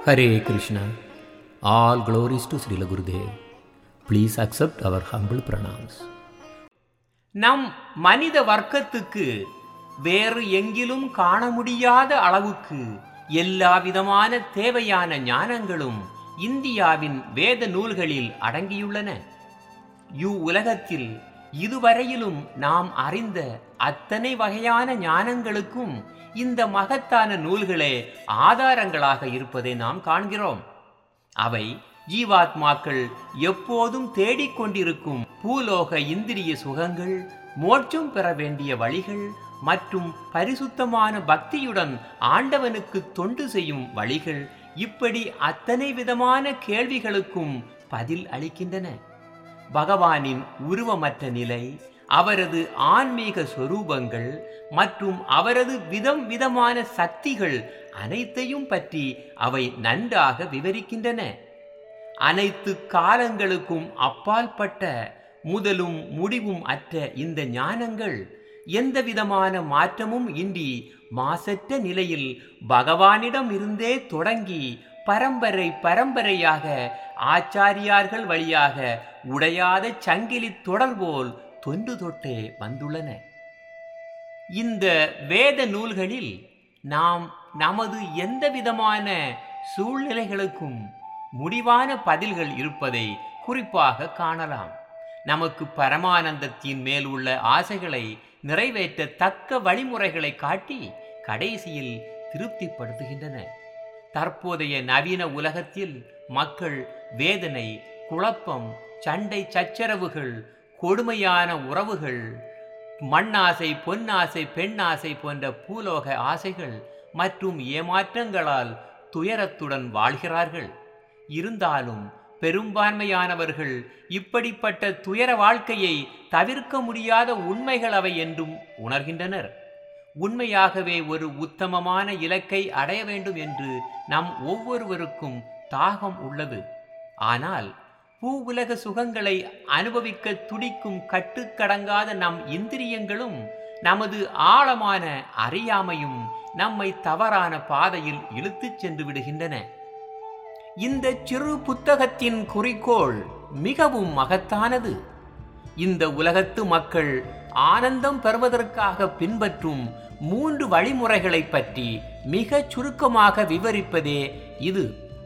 Hare Krishna. All glories to Srila Gurudev. Please accept our humble pranams. நம் மனித வர்க்கத்துக்கு வேறு எங்கிலும் காண முடியாத அளவுக்கு எல்லா விதமான தேவையான ஞானங்களும் இந்தியாவின் வேத நூல்களில் அடங்கியுள்ளன. உலகத்தில் இதுவரையிலும் நாம் அறிந்த அத்தனை வகையான ஞானங்களுக்கும் இந்த மகத்தான நூல்களே ஆதாரங்களாக இருப்பதை நாம் காண்கிறோம். அவை ஜீவாத்மாக்கள் எப்போதும் தேடிக்கொண்டிருக்கும் பூலோக இந்திரிய சுகங்கள், மோட்சம் பெற வேண்டிய வழிகள் மற்றும் பரிசுத்தமான பக்தியுடன் ஆண்டவனுக்கு தொண்டு செய்யும் வழிகள், இப்படி அத்தனை விதமான கேள்விகளுக்கும் பதில் அளிக்கின்றன. பகவானின் உருவமற்ற நிலை, அவரது ஆன்மீக சொரூபங்கள் மற்றும் அவரது விதமான சக்திகள் அனைத்தையும் பற்றி அவை நன்றாக விவரிக்கின்றன. அனைத்து காலங்களுக்கும் அப்பாற்பட்ட முதலும் முடிவும் அற்ற இந்த ஞானங்கள் எந்த விதமான மாற்றமும் இன்றி மாசற்ற நிலையில் பகவானிடம் இருந்தே தொடங்கி பரம்பரையாக ஆச்சாரியார்கள் வழியாக உடையாத சங்கிலி தொடர் போல் தொன்று தொட்டே வந்துள்ளன. இந்த வேத நூல்களில் நாம் நமது எந்த விதமான சூழ்நிலைகளுக்கும் முடிவான பதில்கள் இருப்பதை குறிப்பாக காணலாம். நமக்கு பரமானந்தத்தின் மேல் உள்ள ஆசைகளை நிறைவேற்ற தக்க வழிமுறைகளை காட்டி கடைசியில் திருப்திப்படுத்துகின்றன. தற்போதைய நவீன உலகத்தில் மக்கள் வேதனை, குழப்பம், சண்டை சச்சரவுகள், கொடுமையான உறவுகள், மண்ணாசை, பொன்னாசை, பெண்ணாசை போன்ற பூலோக ஆசைகள் மற்றும் ஏமாற்றங்களால் துயரத்துடன் வாழ்கிறார்கள். இருந்தாலும் பெரும்பான்மையானவர்கள் இப்படிப்பட்ட துயர வாழ்க்கையை தவிர்க்க முடியாத உண்மைகள் அவை என்றும் உணர்கின்றனர். உண்மையாகவே ஒரு உத்தமமான இலக்கை அடைய வேண்டும் என்று நம் ஒவ்வொருவருக்கும் தாகம் உள்ளது. ஆனால் பூவுலக சுகங்களை அனுபவிக்க துடிக்கும் கட்டுக்கடங்காத நம் இந்திரியங்களும் நமது ஆழமான அறியாமையும் நம்மை தவறான பாதையில் இழுத்துச் சென்று விடுகின்றன. இந்த சிறு புத்தகத்தின் குறிக்கோள் மிகவும் மகத்தானது. இந்த உலகத்து மக்கள் ஆனந்தம் பெறுவதற்காக பின்பற்றும் 3 வழிமுறைகளை பற்றி மிக சுருக்கமாக விவரிப்பதே இது.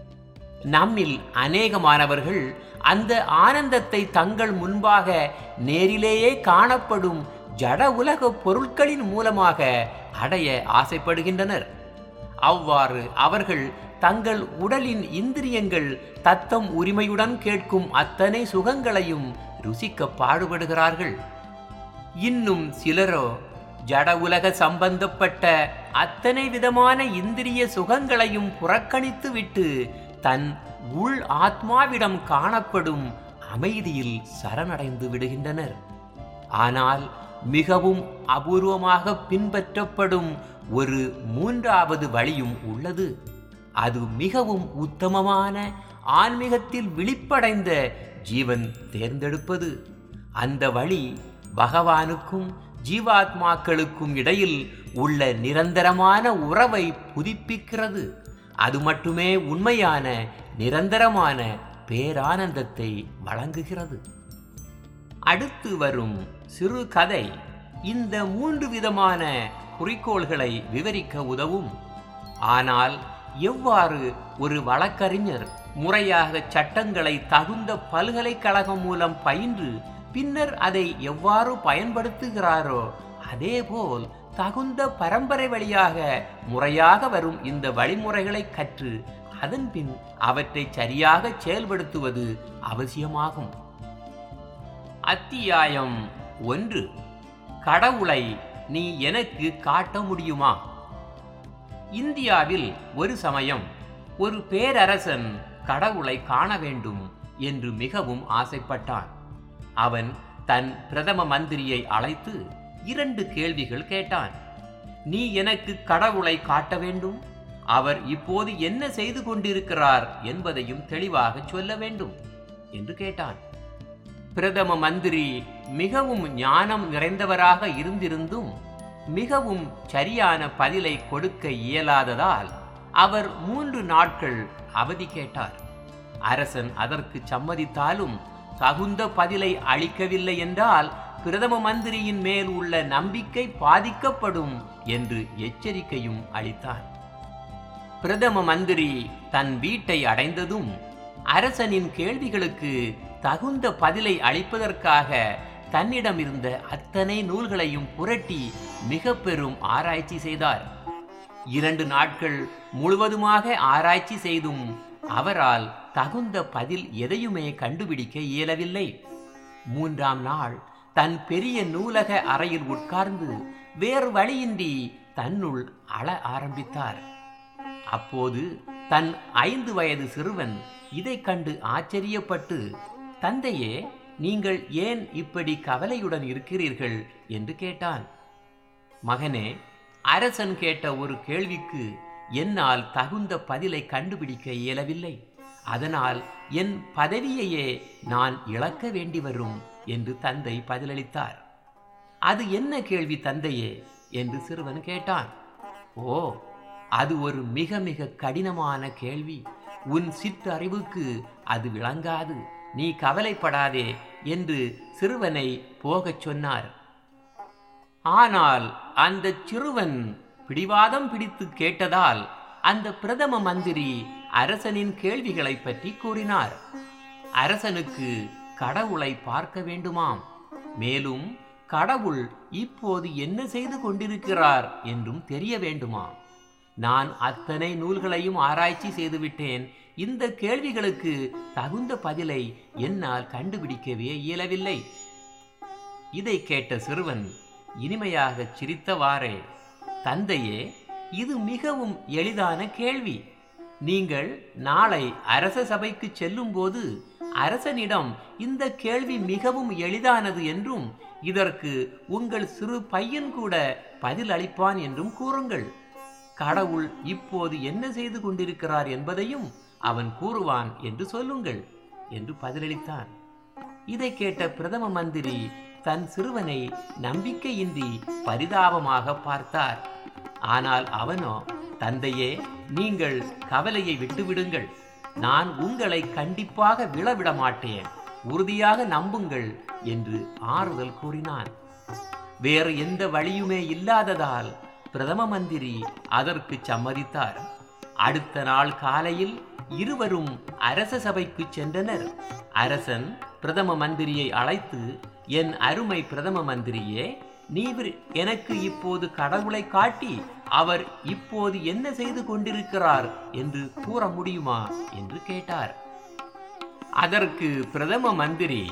நம்மில் அநேகமானவர்கள் அந்த ஆனந்தத்தை தங்கள் முன்பாக நேரிலேயே காணப்படும் ஜட உலக பொருட்களின் மூலமாக அடைய ஆசைப்படுகின்றனர். அவ்வாறு அவர்கள் தங்கள் உடலின் இந்திரியங்கள் தத்தம் உரிமையுடன் கேட்கும் அத்தனை சுகங்களையும் ருசிக்க பாடுபடுகிறார்கள். இன்னும் சிலரோ ஜட உலக சம்பந்தப்பட்ட அத்தனை விதமான இந்திரிய சுகங்களையும் புறக்கணித்து விட்டு தன் உள் ஆத்மாவிடம் காணப்படும் அமைதியில் சரணடைந்து விடுகின்றனர். ஆனால் மிகவும் அபூர்வமாக பின்பற்றப்படும் ஒரு 3வது வழியும் உள்ளது. அது மிகவும் உத்தமமான ஆன்மீகத்தில் விழிப்படைந்த ஜீவன் தேர்ந்தெடுப்பது. அந்த வழி பகவானுக்கும் ஜீவாத்மாக்களுக்கும் இடையில் உள்ள நிரந்தரமான உறவை புதுப்பிக்கிறது. அது மட்டுமே உண்மையான நிரந்தரமான பேரானந்தத்தை வழங்குகிறது. அடுத்து வரும் சிறு கதை இந்த 3 விதமான குறிக்கோள்களை விவரிக்க உதவும். ஆனால் எவ்வாறு ஒரு வழக்கறிஞர் முறையாக சட்டங்களை தகுந்த பல்கலைக்கழகம் மூலம் பயின்று பின்னர் அதை எவ்வாறு பயன்படுத்துகிறாரோ, அதேபோல் தகுந்த பரம்பரை வழியாக முறையாக வரும் இந்த வழிமுறைகளை கற்று அதன் பின் அவற்றை சரியாக செயல்படுத்துவது அவசியமாகும். அத்தியாயம் 1. கடவுளை நீ எனக்கு காட்ட முடியுமா? இந்தியாவில் ஒரு சமயம் ஒரு பேரரசன் கடவுளை காண வேண்டும் என்று மிகவும் ஆசைப்பட்டான். அவன் தன் பிரதம மந்திரியை அழைத்து 2 கேள்விகள் கேட்டான். நீ எனக்கு கடவுளை காட்ட வேண்டும், அவர் இப்போது என்ன செய்து கொண்டிருக்கிறார் என்பதையும் தெளிவாக சொல்ல வேண்டும் என்று கேட்டான். பிரதம மந்திரி மிகவும் ஞானம் நிறைந்தவராக இருந்திருந்தும் மிகவும் சரியான பதிலை கொடுக்க இயலாததால் அவர் 3 நாட்கள் அவதி கேட்டார். அரசன் அதற்கு சம்மதித்தாலும் தகுந்த பதிலை அளிக்கவில்லை என்றால் பிரதம மந்திரியின் மேல் உள்ள நம்பிக்கை பாதிக்கப்படும் என்று எச்சரிக்கையும் அளித்தான். பிரதம மந்திரி தன் வீட்டை அடைந்ததும் அரசனின் கேள்விகளுக்கு தகுந்த பதிலை அளிப்பதற்காக தன்னிடம் இருந்த அத்தனை நூல்களையும் புரட்டி மிக பெரும் ஆராய்ச்சி செய்தார். 2 நாட்கள் முழுவதுமாக ஆராய்ச்சி செய்தும் அவரால் தகுந்த பதில் எதையுமே கண்டுபிடிக்க இயலவில்லை. 3ஆம் நாள் தன் பெரிய நூலக அறையில் உட்கார்ந்து வேறு வழியின்றி தன்னுள் அழ ஆரம்பித்தார். அப்போது தன் 5 வயது சிறுவன் இதை கண்டு ஆச்சரியப்பட்டு, தந்தையே, நீங்கள் ஏன் இப்படி கவலையுடன் இருக்கிறீர்கள் என்று கேட்டான். மகனே, அரசன் கேட்ட ஒரு கேள்விக்கு என்னால் தகுந்த பதிலை கண்டுபிடிக்க இயலவில்லை. அதனால் என் பதவியையே நான் இழக்க வேண்டி வரும் என்று தந்தை பதிலளித்தார். அது என்ன கேள்வி தந்தையே என்று சிறுவன் கேட்டான். ஓ, அது ஒரு மிக மிக கடினமான கேள்வி. உன் சிற்றறிவுக்கு அது விளங்காது. நீ கவலைப்படாதே என்று சிறுவனை போகச் சொன்னார். ஆனால் அந்த சிறுவன் பிடிவாதம் பிடித்து கேட்டதால் அந்த பிரதம மந்திரி அரசனின் கேள்விகளை பற்றி கூறினார். அரசனுக்கு கடவுளை பார்க்க வேண்டுமாம். மேலும் கடவுள் இப்போது என்ன செய்து கொண்டிருக்கிறார் என்றும் தெரிய வேண்டுமாம். நான் அத்தனை நூல்களையும் ஆராய்ச்சி செய்துவிட்டேன். இந்த கேள்விகளுக்கு தகுந்த பதிலை என்னால் கண்டுபிடிக்கவே இயலவில்லை. இதை கேட்ட சிறுவன் இனிமையாக சிரித்தவாறே, தந்தையே, இது மிகவும் எளிதான கேள்வி. நீங்கள் நாளை அரச சபைக்கு செல்லும் போது அரசனிடம் இந்த கேள்வி மிகவும் எளிதானது என்றும் இதற்கு உங்கள் சிறு பையன் கூட பதில் அளிப்பான் என்றும் கூறுங்கள். கடவுள் இப்போது என்ன செய்து கொண்டிருக்கிறார் என்பதையும் அவன் கூறுவான் என்று சொல்லுங்கள் என்று பதிலளித்தான். இதை கேட்ட பிரதம மந்திரி தன் சிறுவனை நம்பிக்கையின்றி பரிதாபமாக பார்த்தார். ஆனால் அவனோ, தந்தையே, நீங்கள் கவலையை விட்டுவிடுங்கள். நான் உங்களை கண்டிப்பாக விழவிட மாட்டேன். உறுதியாக நம்புங்கள் என்று ஆறுதல் கூறினான். வேறு எந்த வழியுமே இல்லாததால் பிரதம மந்திரி அதற்கு சம்மதித்தார். அடுத்த நாள் காலையில் இருவரும் அரச சபைக்கு சென்றனர். அரசன் பிரதம மந்திரியை அழைத்து, என் அருமை பிரதம மந்திரியே, நீர் எனக்கு இப்போது கடவுளை காட்டி அவர் இப்போது என்ன செய்து கொண்டிருக்கிறார் என்று கூற முடியுமா என்று கேட்டார். அதற்கு பிரதம மந்திரி,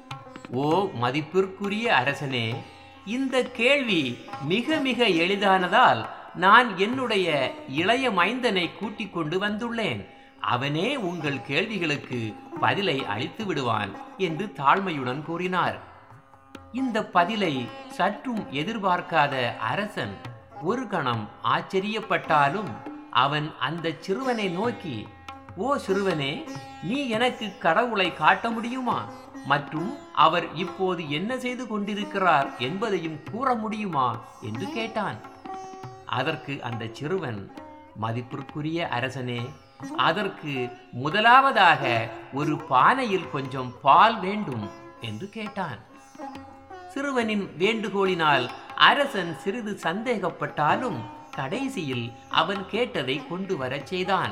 ஓ மதிப்பிற்குரிய அரசனே, இந்த கேள்வி மிக மிக எளிதானதால் நான் என்னுடைய இளைய மைந்தனை கூட்டிக் கொண்டு வந்துள்ளேன். அவனே உங்கள் கேள்விகளுக்கு பதிலை அளித்து விடுவான் என்று தாழ்மையுடன் கூறினார். இந்த பதிலை சற்றும் எதிர்பார்க்காத அரசன் ஒரு கணம் ஆச்சரியப்பட்டாலும் அவன் அந்த சிறுவனை நோக்கி, ஓ சிறுவனே, நீ எனக்கு கடவுளை காட்ட முடியுமா மற்றும் அவர் இப்போது என்ன செய்து கொண்டிருக்கிறார் என்பதையும் கூற முடியுமா என்று கேட்டான். அதற்கு அந்த சிறுவன், மதிப்பிற்குரிய அரசனே, அதற்கு முதலாவதாக ஒரு பானையில் கொஞ்சம் பால் வேண்டும் என்று கேட்டான். சிறுவனின் வேண்டுகோளினால் அரசன் சிறிது சந்தேகப்பட்டாலும் கடைசியில் அவன் கேட்டதை கொண்டு வரச் செய்தான்.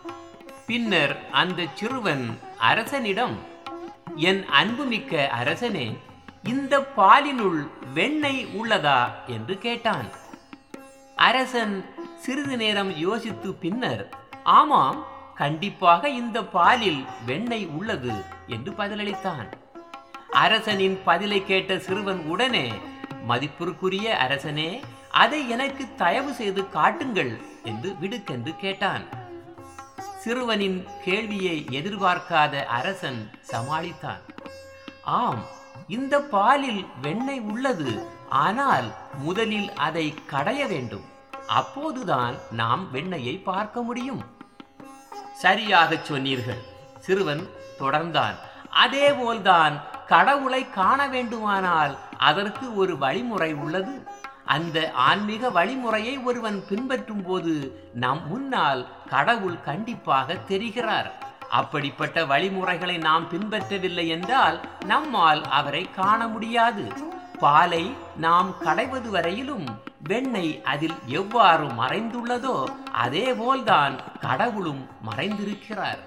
பின்னர் அந்த சிறுவன் அரசனிடம், என் அன்புமிக்க அரசனே, இந்த பாலினுள் வெண்ணெய் உள்ளதா என்று கேட்டான். அரசன் சிறிது நேரம் யோசித்து பின்னர், ஆமாம், கண்டிப்பாக இந்த பாலில் வெண்ணெய் உள்ளது என்று பதிலளித்தான். அரசனின் பதிலை கேட்ட சிறுவன் உடனே, மதிப்பிற்குரிய அரசனே, அதை எனக்கு தயவு செய்து காட்டுங்கள் என்று விடுக்கென்று கேட்டான். சிறுவனின் கேள்வியை எதிர்பார்க்காத அரசன் சமாளித்தான். ஆம், இந்த பாலில் வெண்ணெய் உள்ளது. ஆனால் முதலில் அதை கடைய வேண்டும். அப்போதுதான் நாம் வெண்ணெயை பார்க்க முடியும். சரியாக சொன்னீர்கள். சிறுவன் தொடர்ந்தான். அதேபோல்தான் கடவுளை காண வேண்டுமானால் அதற்கு ஒரு வழிமுறை உள்ளது. அந்த ஆன்மீக வழிமுறையை ஒருவன் பின்பற்றும் போது நம் முன்னால் கடவுள் கண்டிப்பாக தெரிகிறார். அப்படிப்பட்ட வழிமுறைகளை நாம் பின்பற்றவில்லை என்றால் நம்மால் அவரை காண முடியாது. பாலை நாம் கடைவது வரையிலும் வெண்ணெய் அதில் எவ்வாறு மறைந்துள்ளதோ அதேபோல்தான் கடவுளும் மறைந்திருக்கிறார்.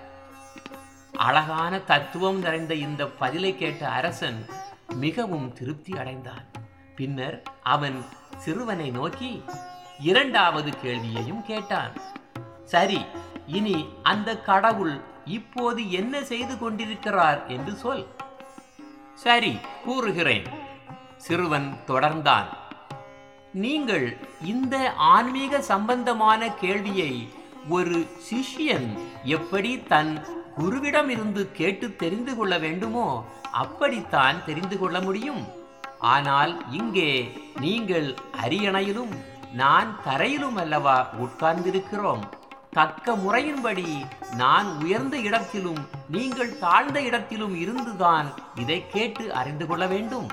அழகான தத்துவம் நிறைந்த இந்த பதிலை கேட்ட அரசன் மிகவும் திருப்தி அடைந்தான். பின்னர் அவன் சிறுவனை நோக்கி இரண்டாவது கேள்வியையும் கேட்டான். சரி, இனி அந்த கடவுள் இப்போது என்ன செய்து கொண்டிருக்கிறார் என்று சொல். சரி, கூறுகிறேன். சிறுவன் தொடர்ந்தான். நீங்கள் இந்த ஆன்மீக சம்பந்தமான கேள்வியை ஒரு சிஷ்யன் எப்படி தன் குருவிடம் இருந்து கேட்டு தெரிந்து கொள்ள வேண்டுமோ அப்படித்தான் தெரிந்து கொள்ள முடியும். ஆனால் இங்கே நீங்கள் அரியணையிலும் நான் தரையிலும் அல்லவா உட்கார்ந்திருக்கிறோம். தக்க முறையின்படி நான் உயர்ந்த இடத்திலும் நீங்கள் தாழ்ந்த இடத்திலும் இருந்துதான் இதை கேட்டு அறிந்து கொள்ள வேண்டும்.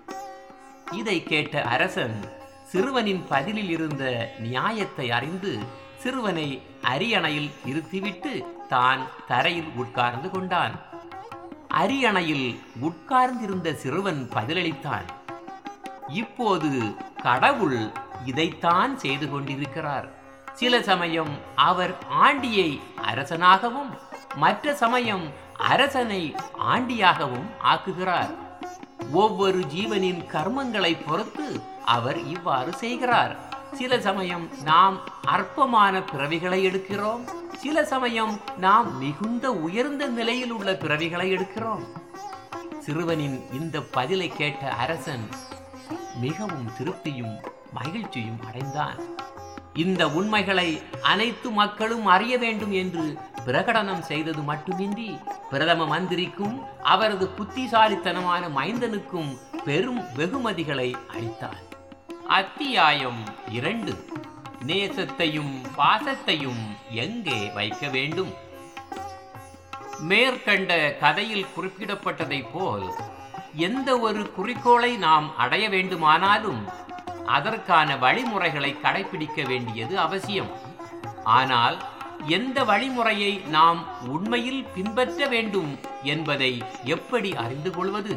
இதை கேட்ட அரசன் சிறுவனின் பதிலில் இருந்த நியாயத்தை அறிந்து சிறுவனை அரியணையில் இருத்திவிட்டு தான் தரையில் உட்கார்ந்து கொண்டான். அரியணையில் உட்கார்ந்திருந்த சிறுவன் பதிலளித்தான். இப்போது கடவுள் இதைத்தான் செய்து கொண்டிருக்கிறார். சில சமயம் அவர் ஆண்டியை அரசனாகவும் மற்ற சமயம் அரசனை ஆண்டியாகவும் ஆக்குகிறார். ஒவ்வொரு ஜீவனின் கர்மங்களை பொறுத்து அவர் இவ்வாறு செய்கிறார். சில சமயம் நாம் அற்பமான பிறவிகளை எடுக்கிறோம், சில சமயம் நாம் மிகுந்த உயர்ந்த நிலையில் உள்ள பிறவிகளை எடுக்கிறோம். சிறுவனின் இந்த பதிலை கேட்ட அரசன் மிகவும் திருப்தியும் மகிழ்ச்சியும் அடைந்தான். இந்த உண்மைகளை அனைத்து மக்களும் அறிய வேண்டும் என்று பிரகடனம் செய்தது மட்டுமின்றி பிரதம மந்திரிக்கும் அவரது புத்திசாலித்தனமான மைந்தனுக்கும் பெரும் வெகுமதிகளை அளித்தார். அத்தியாயம் 2. நேசத்தையும் பாசத்தையும் எங்கே வைக்க வேண்டும்? மேற்கண்ட கதையில் குறிப்பிடப்பட்டதை போல் எந்த ஒரு குறிக்கோளை நாம் அடைய வேண்டுமானாலும் அதற்கான வழிமுறைகளை கடைபிடிக்க வேண்டியது அவசியம். ஆனால் எந்த வழிமுறையை நாம் உண்மையில் பின்பற்ற வேண்டும் என்பதை எப்படி அறிந்து கொள்வது?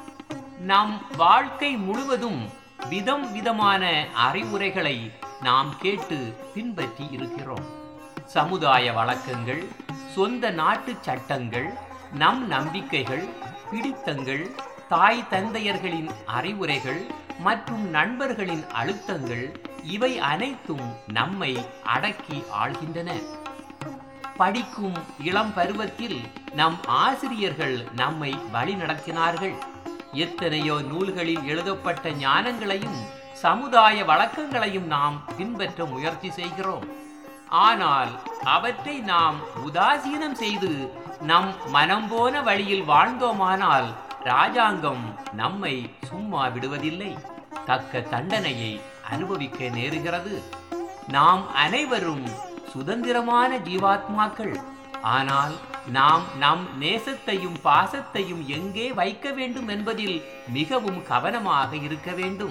நம் வாழ்க்கை முழுவதும் விதம் விதமான அறிவுரைகளை நாம் கேட்டு பின்பற்றி இருக்கிறோம். சமுதாய வழக்கங்கள், சொந்த நாட்டு சட்டங்கள், நம் நம்பிக்கைகள், பிடித்தங்கள், தாய் தந்தையர்களின் அறிவுரைகள் மற்றும் நண்பர்களின் அழுத்தங்கள் இவை அனைத்தும் நம்மை அடக்கி ஆள்கின்றன. படிக்கும் இளம் பருவத்தில் நம் ஆசிரியர்கள் நம்மை வழி நடத்தினார்கள். எத்தனையோ நூல்களில் எழுதப்பட்ட ஞானங்களையும் சமுதாய வழக்கங்களையும் நாம் பின்பற்ற முயற்சி செய்கிறோம். ஆனால் அவற்றை நாம் உதாசீனம் செய்து நம் மனம் போன வழியில் வாழ்ந்தோமானால் ராஜாங்கம் நம்மை சும்மா விடுவதில்லை, தக்க தண்டனையை அனுபவிக்க நேருகிறது. நாம் அனைவரும் சுதந்திரமான ஜீவாத்மாக்கள். ஆனால் நாம் நம் நேசத்தையும் பாசத்தையும் எங்கே வைக்க வேண்டும் என்பதில் மிகவும் கவனமாக இருக்க வேண்டும்.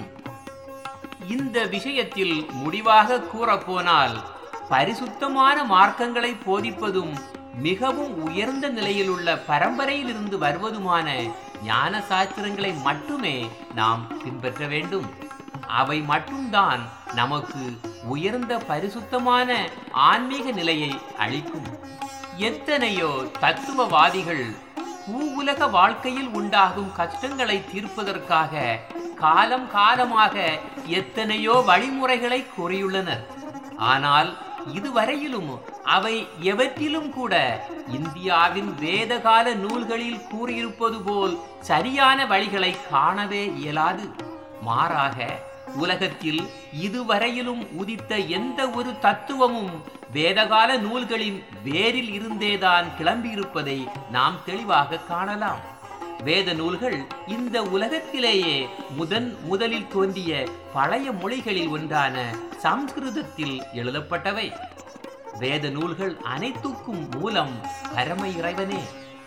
இந்த விஷயத்தில் முடிவாக கூறப்போனால் பரிசுத்தமான மார்க்கங்களை போதிப்பதும் மிகவும் உயர்ந்த நிலையில் உள்ள பரம்பரையிலிருந்து வருவதுமான ஞான சாஸ்திரங்களை மட்டுமே நாம் பின்பற்ற வேண்டும். அவை மட்டும்தான் நமக்கு உயர்ந்த பரிசுத்தமான ஆன்மீக நிலையை அளிக்கும். எத்தனையோ தத்துவவாதிகள் பூவுலக வாழ்க்கையில் உண்டாகும் கஷ்டங்களை தீர்ப்பதற்காக காலம் காலமாக எத்தனையோ வழிமுறைகளை கூறியுள்ளனர். ஆனால் இதுவரையிலும் அவை எவற்றிலும் கூட இந்தியாவின் வேதகால நூல்களில் கூறியிருப்பது போல் சரியான வழிகளை காணவே இயலாது. மாறாக உலகத்தில் இதுவரையிலும் உதித்த எந்த ஒரு தத்துவமும் வேதகால நூல்களின் வேரில் இருந்தேதான் கிளம்பியிருப்பதை நாம் தெளிவாக காணலாம். வேத நூல்கள் இந்த உலகத்திலேயே முதலில் தோன்றிய பழைய மொழிகளில் ஒன்றான சம்ஸ்கிருதத்தில் எழுதப்பட்டவை. வேத நூல்கள் அனைத்துக்கும் மூலம் பரம இறைவனே.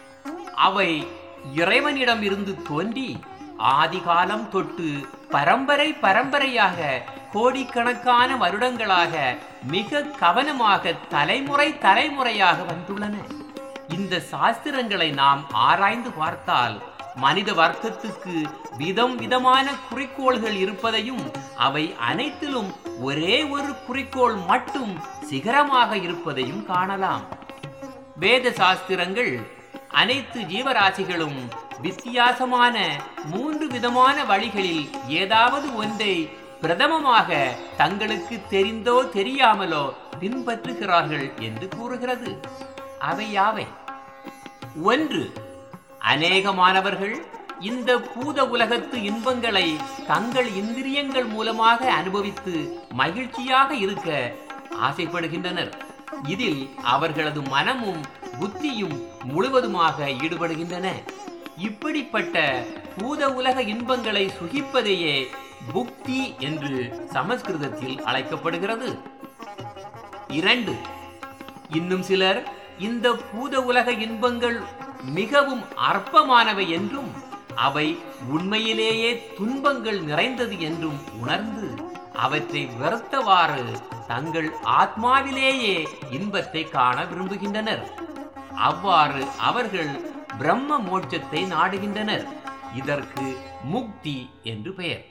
அவை இறைவனிடம் இருந்து தோன்றி ஆதிகாலம் தொட்டு பரம்பரையாக கோடிக்கணக்கான வருடங்களாக மிக கவனமாக தலைமுறையாக வந்துள்ளன. இந்த சாஸ்திரங்களை நாம் ஆராய்ந்து பார்த்தால் மனித வர்க்கத்துக்கு விதமான குறிக்கோள்கள் இருப்பதையும் அவை அனைத்திலும் ஒரே ஒரு குறிக்கோள் மட்டும் சிகரமாக இருப்பதையும் காணலாம். வேத சாஸ்திரங்கள் அனைத்து ஜீவராசிகளும் வித்தியாசமான 3 விதமான வழிகளில் ஏதாவது ஒன்றை பிரதமமாக தங்களுக்கு தெரிந்தோ தெரியாமலோ பின்பற்றுகிறார்கள் என்று கூறுகிறது. அவை யாவை? 1. அநேகமானவர்கள் இந்த பூத உலகத்து இன்பங்களை தங்கள் இந்திரியங்கள் மூலமாக அனுபவித்து மகிழ்ச்சியாக இருக்க ஆசைப்படுகின்றனர். இதில் அவர்களது மனமும் புத்தியும் முழுவதுமாக ஈடுபடுகின்றன. இப்படிப்பட்ட பூத உலக இன்பங்களை சுகிப்பதையே புக்தி என்று சமஸ்கிருதத்தில் அழைக்கப்படுகிறது. 2. இன்னும் சிலர் இந்த பூத உலக இன்பங்கள் மிகவும் அற்பமானவை என்றும் அவை உண்மையிலேயே துன்பங்கள் நிறைந்தது என்றும் உணர்ந்து அவற்றை வெறுத்தவாறு தங்கள் ஆத்மாவிலேயே இன்பத்தை காண விரும்புகின்றனர். அவ்வாறு அவர்கள் பிரம்ம மோட்சத்தை நாடுகின்றனர். இதற்கு முக்தி என்று பெயர்.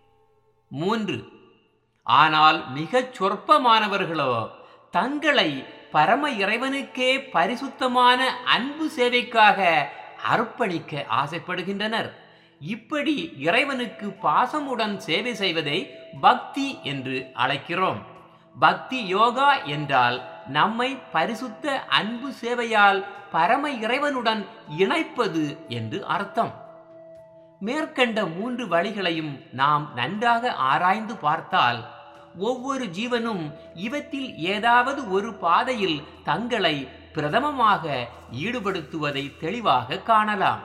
3. ஆனால் மிகச் சொற்பமானவர்களோ தங்களை பரம இறைவனுக்கே பரிசுத்தமான அன்பு சேவைக்காக அர்ப்பணிக்க ஆசைப்படுகின்றனர். இப்படி இறைவனுக்கு பாசமுடன் சேவை செய்வதை பக்தி என்று அழைக்கிறோம். பக்தி யோகா என்றால் நம்மை பரிசுத்த அன்பு சேவையால் பரம இறைவனுடன் இணைப்பது என்று அர்த்தம். மேற்கண்ட 3 வழிகளையும் நாம் நன்றாக ஆராய்ந்து பார்த்தால் ஒவ்வொரு ஜீவனும் இவற்றில் ஏதாவது ஒரு பாதையில் தங்களை பிரதமமாக ஈடுபடுத்துவதை தெளிவாக காணலாம்.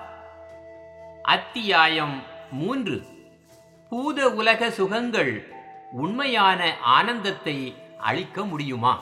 அத்தியாயம் 3. பூத உலக சுகங்கள் உண்மையான ஆனந்தத்தை அளிக்க முடியுமா?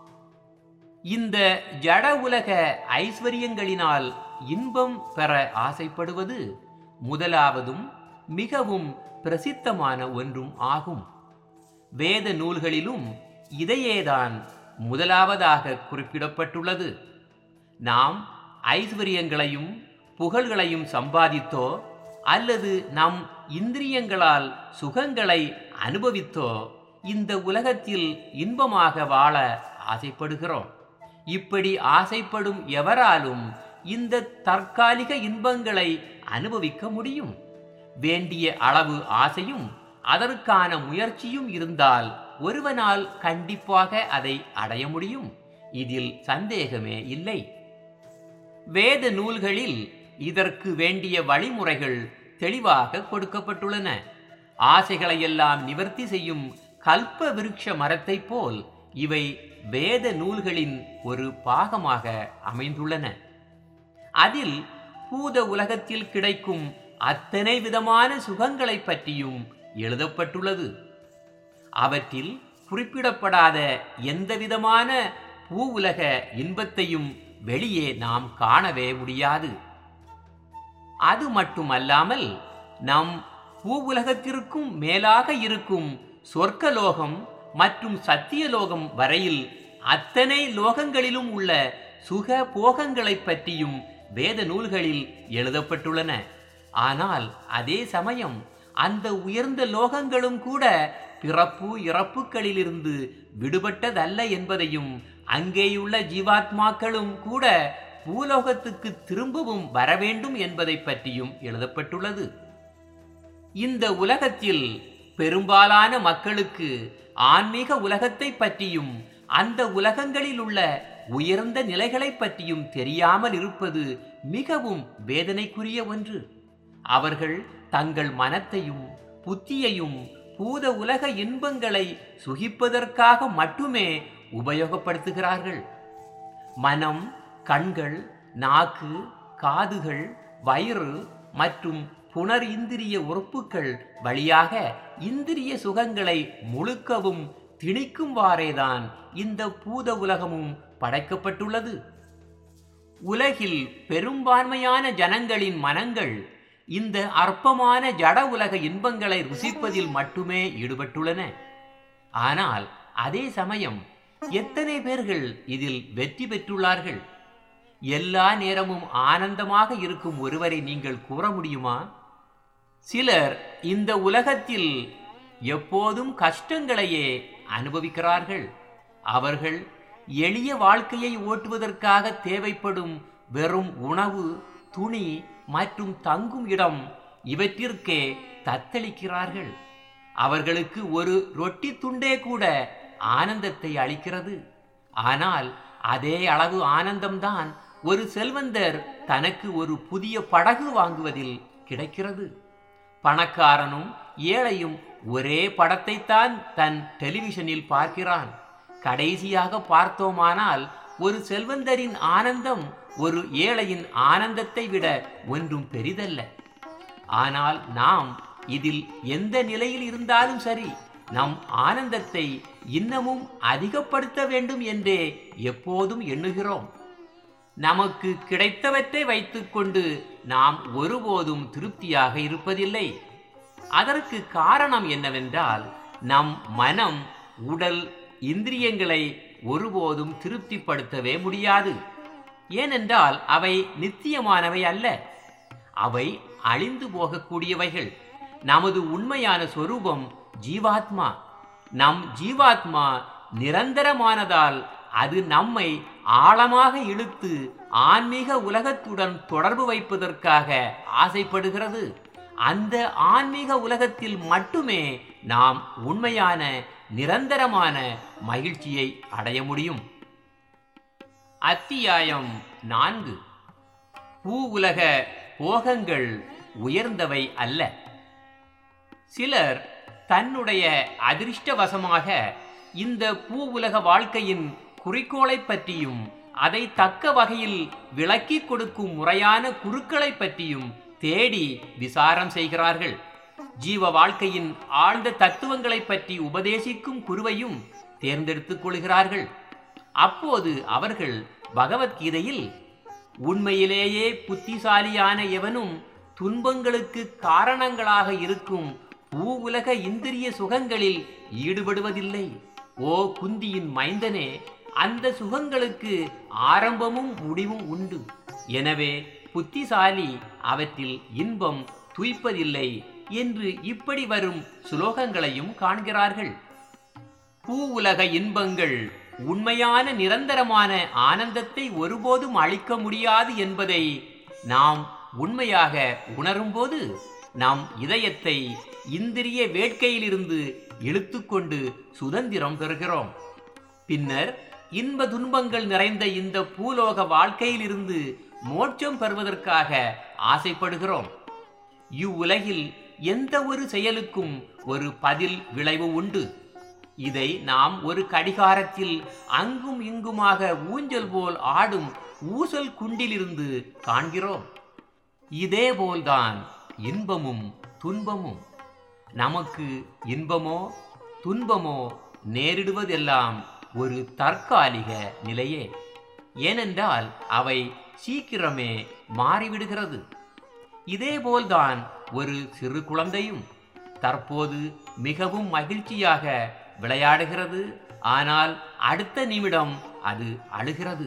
இந்த ஜட உலக ஐஸ்வர்யங்களினால் இன்பம் பெற ஆசைப்படுவது முதலாவதும் மிகவும் பிரசித்தமான ஒன்றும் ஆகும். வேத நூல்களிலும் இதையேதான் முதலாவதாக குறிப்பிடப்பட்டுள்ளது. நாம் ஐஸ்வர்யங்களையும் புகழ்களையும் சம்பாதித்தோ அல்லது நம் இந்திரியங்களால் சுகங்களை அனுபவித்தோ இந்த உலகத்தில் இன்பமாக வாழ ஆசைப்படுகிறோம். இப்படி ஆசைப்படும் எவராலும் இந்த தற்காலிக இன்பங்களை அனுபவிக்க முடியும். வேண்டிய அளவு ஆசையும் அதற்கான முயற்சியும் இருந்தால் ஒருவனால் கண்டிப்பாக அதை அடைய முடியும். இதில் சந்தேகமே இல்லை. வேத நூல்களில் இதற்கு வேண்டிய வழிமுறைகள் தெளிவாக கொடுக்கப்பட்டுள்ளன. ஆசைகளை எல்லாம் நிவர்த்தி செய்யும் கல்ப விருட்ச மரத்தை போல் இவை வேத நூல்களின் ஒரு பாகமாக அமைந்துள்ளன. அதில் பூத உலகத்தில் கிடைக்கும் அத்தனை விதமான சுகங்களை பற்றியும் எழுதப்பட்டுள்ளது. அவற்றில் குறிப்பிடப்படாத எந்தவிதமான பூ உலக இன்பத்தையும் வெளியே நாம் காணவே முடியாது. அது மட்டுமல்லாமல் நம் பூ உலகத்திற்கும் மேலாக இருக்கும் சொர்க்கலோகம் மற்றும் சத்தியலோகம் வரையில் அத்தனை லோகங்களிலும் உள்ள சுக போகங்களை பற்றியும் வேத நூல்களில் எழுதப்பட்டுள்ளன. ஆனால் அதே சமயம் அந்த உயர்ந்த லோகங்களும் கூட பிறப்பு இறப்புகளிலிருந்து விடுபட்டதல்ல என்பதையும் அங்கேயுள்ள ஜீவாத்மாக்களும் கூட பூலோகத்துக்கு திரும்பவும் வரவேண்டும் என்பதை பற்றியும் எழுதப்பட்டுள்ளது. இந்த உலகத்தில் பெரும்பாலான மக்களுக்கு ஆன்மீக உலகத்தை பற்றியும் அந்த உலகங்களில் உள்ள உயர்ந்த நிலைகளை பற்றியும் தெரியாமல் இருப்பது மிகவும் வேதனைக்குரிய ஒன்று. அவர்கள் தங்கள் மனத்தையும் புத்தியையும் பூத உலக இன்பங்களை சுகிப்பதற்காக மட்டுமே உபயோகப்படுத்துகிறார்கள். மனம், கண்கள், நாக்கு, காதுகள், வயிறு மற்றும் புனர் இந்திரிய உறுப்புகள் வழியாக இந்திரிய சுகங்களை முழுக்கவும் திணிக்கும்வாறேதான் இந்த பூத உலகமும் படைக்கப்பட்டுள்ளது. உலகில் பெரும்பான்மையான ஜனங்களின் மனங்கள் இந்த அற்பமான ஜட உலக இன்பங்களை ருசிப்பதில் மட்டுமே ஈடுபட்டுள்ளன. ஆனால் அதே சமயம் எத்தனை பேர்கள் இதில் வெற்றி பெற்றுள்ளார்கள்? எல்லா நேரமும் ஆனந்தமாக இருக்கும் ஒருவரை நீங்கள் கூற முடியுமா? சிலர் இந்த உலகத்தில் எப்போதும் கஷ்டங்களையே அனுபவிக்கிறார்கள். அவர்கள் எளிய வாழ்க்கையை ஓட்டுவதற்காக தேவைப்படும் வெறும் உணவு, துணி மற்றும் தங்கும் இடம் இவற்றிற்கே தத்தளிக்கிறார்கள். அவர்களுக்கு ஒரு ரொட்டி துண்டே கூட ஆனந்தத்தை அளிக்கிறது. ஆனால் அதே அளவு ஆனந்தம்தான் ஒரு செல்வந்தர் தனக்கு ஒரு புதிய படகு வாங்குவதில் கிடைக்கிறது. பணக்காரனும் ஏழையும் ஒரே படத்தைத்தான் தன் டெலிவிஷனில் பார்க்கிறான். கடைசியாக பார்த்தோமானால் ஒரு செல்வந்தரின் ஆனந்தம் ஒரு ஏழையின் ஆனந்தத்தை விட ஒன்றும் பெரிதல்ல. ஆனால் நாம் இதில் எந்த நிலையில் இருந்தாலும் சரி, நம் ஆனந்தத்தை இன்னமும் அதிகப்படுத்த வேண்டும் என்றே எப்போதும் எண்ணுகிறோம். நமக்கு கிடைத்தவற்றை வைத்துக்கொண்டு நாம் ஒருபோதும் திருப்தியாக இருப்பதில்லை. அதற்கு காரணம் என்னவென்றால், நம் மனம், உடல், இந்திரியங்களை ஒருபோதும் திருப்திப்படுத்தவே முடியாது. ஏனென்றால் அவை நித்தியமானவை அல்ல, அவை அழிந்து போகக்கூடியவைகள். நமது உண்மையான சொரூபம் ஜீவாத்மா. நம் ஜீவாத்மா நிரந்தரமானதால் அது நம்மை ஆழமாக இழுத்து ஆன்மீக உலகத்துடன் தொடர்பு வைப்பதற்காக ஆசைப்படுகிறது. அந்த ஆன்மீக உலகத்தில் மட்டுமே நாம் உண்மையான நிரந்தரமான மகிழ்ச்சியை அடைய முடியும். அத்தியாயம் 4. பூ உலக போகங்கள் உயர்ந்தவை அல்ல. சிலர் தன்னுடைய அதிர்ஷ்டவசமாக இந்த பூ உலக வாழ்க்கையின் குறிக்கோளை பற்றியும் அதை தக்க வகையில் விளக்கி கொடுக்கும் முறையான குருக்களை பற்றியும் தேடி விசாரம் செய்கிறார்கள். ஜீவ வாழ்க்கையின் ஆழ்ந்த தத்துவங்களை பற்றி உபதேசிக்கும் குருவையும் தேர்ந்தெடுத்துக் கொள்கிறார்கள். அப்போது அவர்கள் பகவத்கீதையில், உண்மையிலேயே புத்திசாலியான எவனும் துன்பங்களுக்கு காரணங்களாக இருக்கும் பூ உலக இந்திரிய சுகங்களில் ஈடுபடுவதில்லை. ஓ குந்தியின் மைந்தனே, அந்த சுகங்களுக்கு ஆரம்பமும் முடிவும் உண்டு. எனவே புத்திசாலி அவற்றில் இன்பம் துய்ப்பதில்லை என்று இப்படி வரும் சுலோகங்களையும் காண்கிறார்கள். பூ உலக இன்பங்கள் உண்மையான நிரந்தரமான ஆனந்தத்தை ஒருபோதும் அளிக்க முடியாது என்பதை நாம் உண்மையாக உணரும்போது நம் இதயத்தை இந்திரிய வேட்கையிலிருந்து இழுத்துக்கொண்டு சுதந்திரம் பெறுகிறோம். பின்னர் இன்ப துன்பங்கள் நிறைந்த இந்த பூலோக வாழ்க்கையிலிருந்து மோட்சம் பெறுவதற்காக ஆசைப்படுகிறோம். இவ்வுலகில் எந்த ஒரு செயலுக்கும் ஒரு பதில் விளைவு உண்டு. இதை நாம் ஒரு கடிகாரத்தில் அங்கும் இங்குமாக ஊஞ்சல் போல் ஆடும் ஊசல் குண்டிலிருந்து காண்கிறோம். இதேபோல்தான் இன்பமும் துன்பமும். நமக்கு இன்பமோ துன்பமோ நேரிடுவதெல்லாம் ஒரு தற்காலிக நிலையே. ஏனென்றால் அவை சீக்கிரமே மாறிவிடுகிறது. இதேபோல்தான் ஒரு சிறு குழந்தையும் தற்போது மிகவும் மகிழ்ச்சியாக விளையாடுகிறது. ஆனால் அடுத்த நிமிடம் அது அழுகிறது.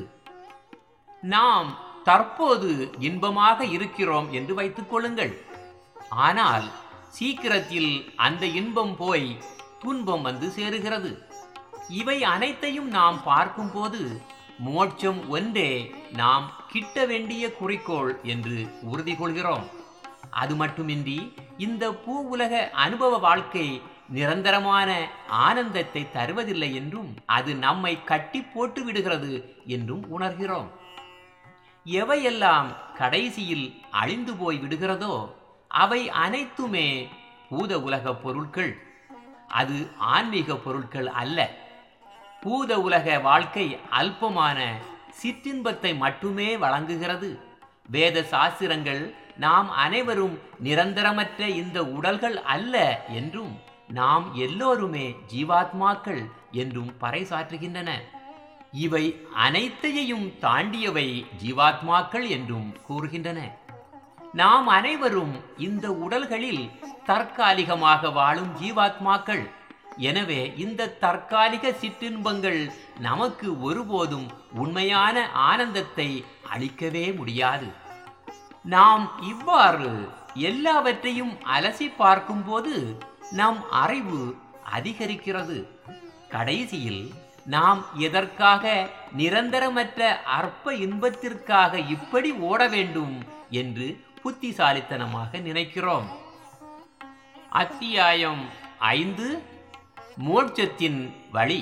நாம் தற்போது இன்பமாக இருக்கிறோம் என்று வைத்துக் கொள்ளுங்கள். ஆனால் சீக்கிரத்தில் அந்த இன்பம் போய் துன்பம் வந்து சேருகிறது. இவை அனைத்தையும் நாம் பார்க்கும்போது மோட்சம் ஒன்றே நாம் கிட்ட வேண்டிய குறிக்கோள் என்று உறுதி கொள்கிறோம். அது மட்டுமின்றி இந்த பூ உலக அனுபவ வாழ்க்கை நிரந்தரமான ஆனந்தத்தை தருவதில்லை என்றும் அது நம்மை கட்டி போட்டு விடுகிறது என்றும் உணர்கிறோம். எவையெல்லாம் கடைசியில் அழிந்து போய் விடுகிறதோ அவை அனைத்துமே பூத உலக பொருட்கள். அது ஆன்மீக பொருட்கள் அல்ல. பூத உலக வாழ்க்கை அல்பமான சிற்றின்பத்தை மட்டுமே வழங்குகிறது. வேத சாஸ்திரங்கள் நாம் அனைவரும் நிரந்தரமற்ற இந்த உடல்கள் அல்ல என்றும் நாம் எல்லோருமே ஜீவாத்மாக்கள் என்றும் பறைசாற்றுகின்றன. இவை அனைத்தையும் தாண்டியவை ஜீவாத்மாக்கள் என்றும் கூறுகின்றன. நாம் அனைவரும் இந்த உடல்களில் தற்காலிகமாக வாழும் ஜீவாத்மாக்கள். எனவே இந்த தற்காலிக சிற்றின்பங்கள் நமக்கு ஒருபோதும் உண்மையான ஆனந்தத்தை அளிக்கவே முடியாது. நாம் இவ்வாறு எல்லாவற்றையும் அலசி பார்க்கும்போது நம் அறிவு அதிகரிக்கிறது. கடைசியில் நாம் எதற்காக நிரந்தரமற்ற அற்ப இன்பத்திற்காக இப்படி ஓட வேண்டும் என்று புத்திசாலித்தனமாக நினைக்கிறோம். அத்தியாயம் 5 மோட்சத்தின் வழி.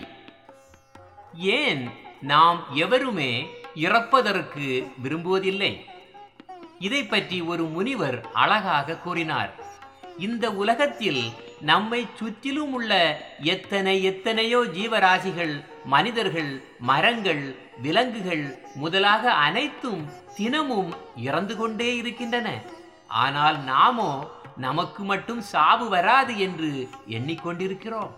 ஏன் நாம் எவருமே இறப்பதற்கு விரும்புவதில்லை? இதை பற்றி ஒரு முனிவர் அழகாக கூறினார். இந்த உலகத்தில் நம்மை சுற்றிலும் உள்ள எத்தனையோ ஜீவராசிகள், மனிதர்கள், மரங்கள், விலங்குகள் முதலாக அனைத்தும் தினமும் இறந்து கொண்டே இருக்கின்றன. ஆனால் நாமோ நமக்கு மட்டும் சாவு வராது என்று எண்ணிக்கொண்டிருக்கிறோம்.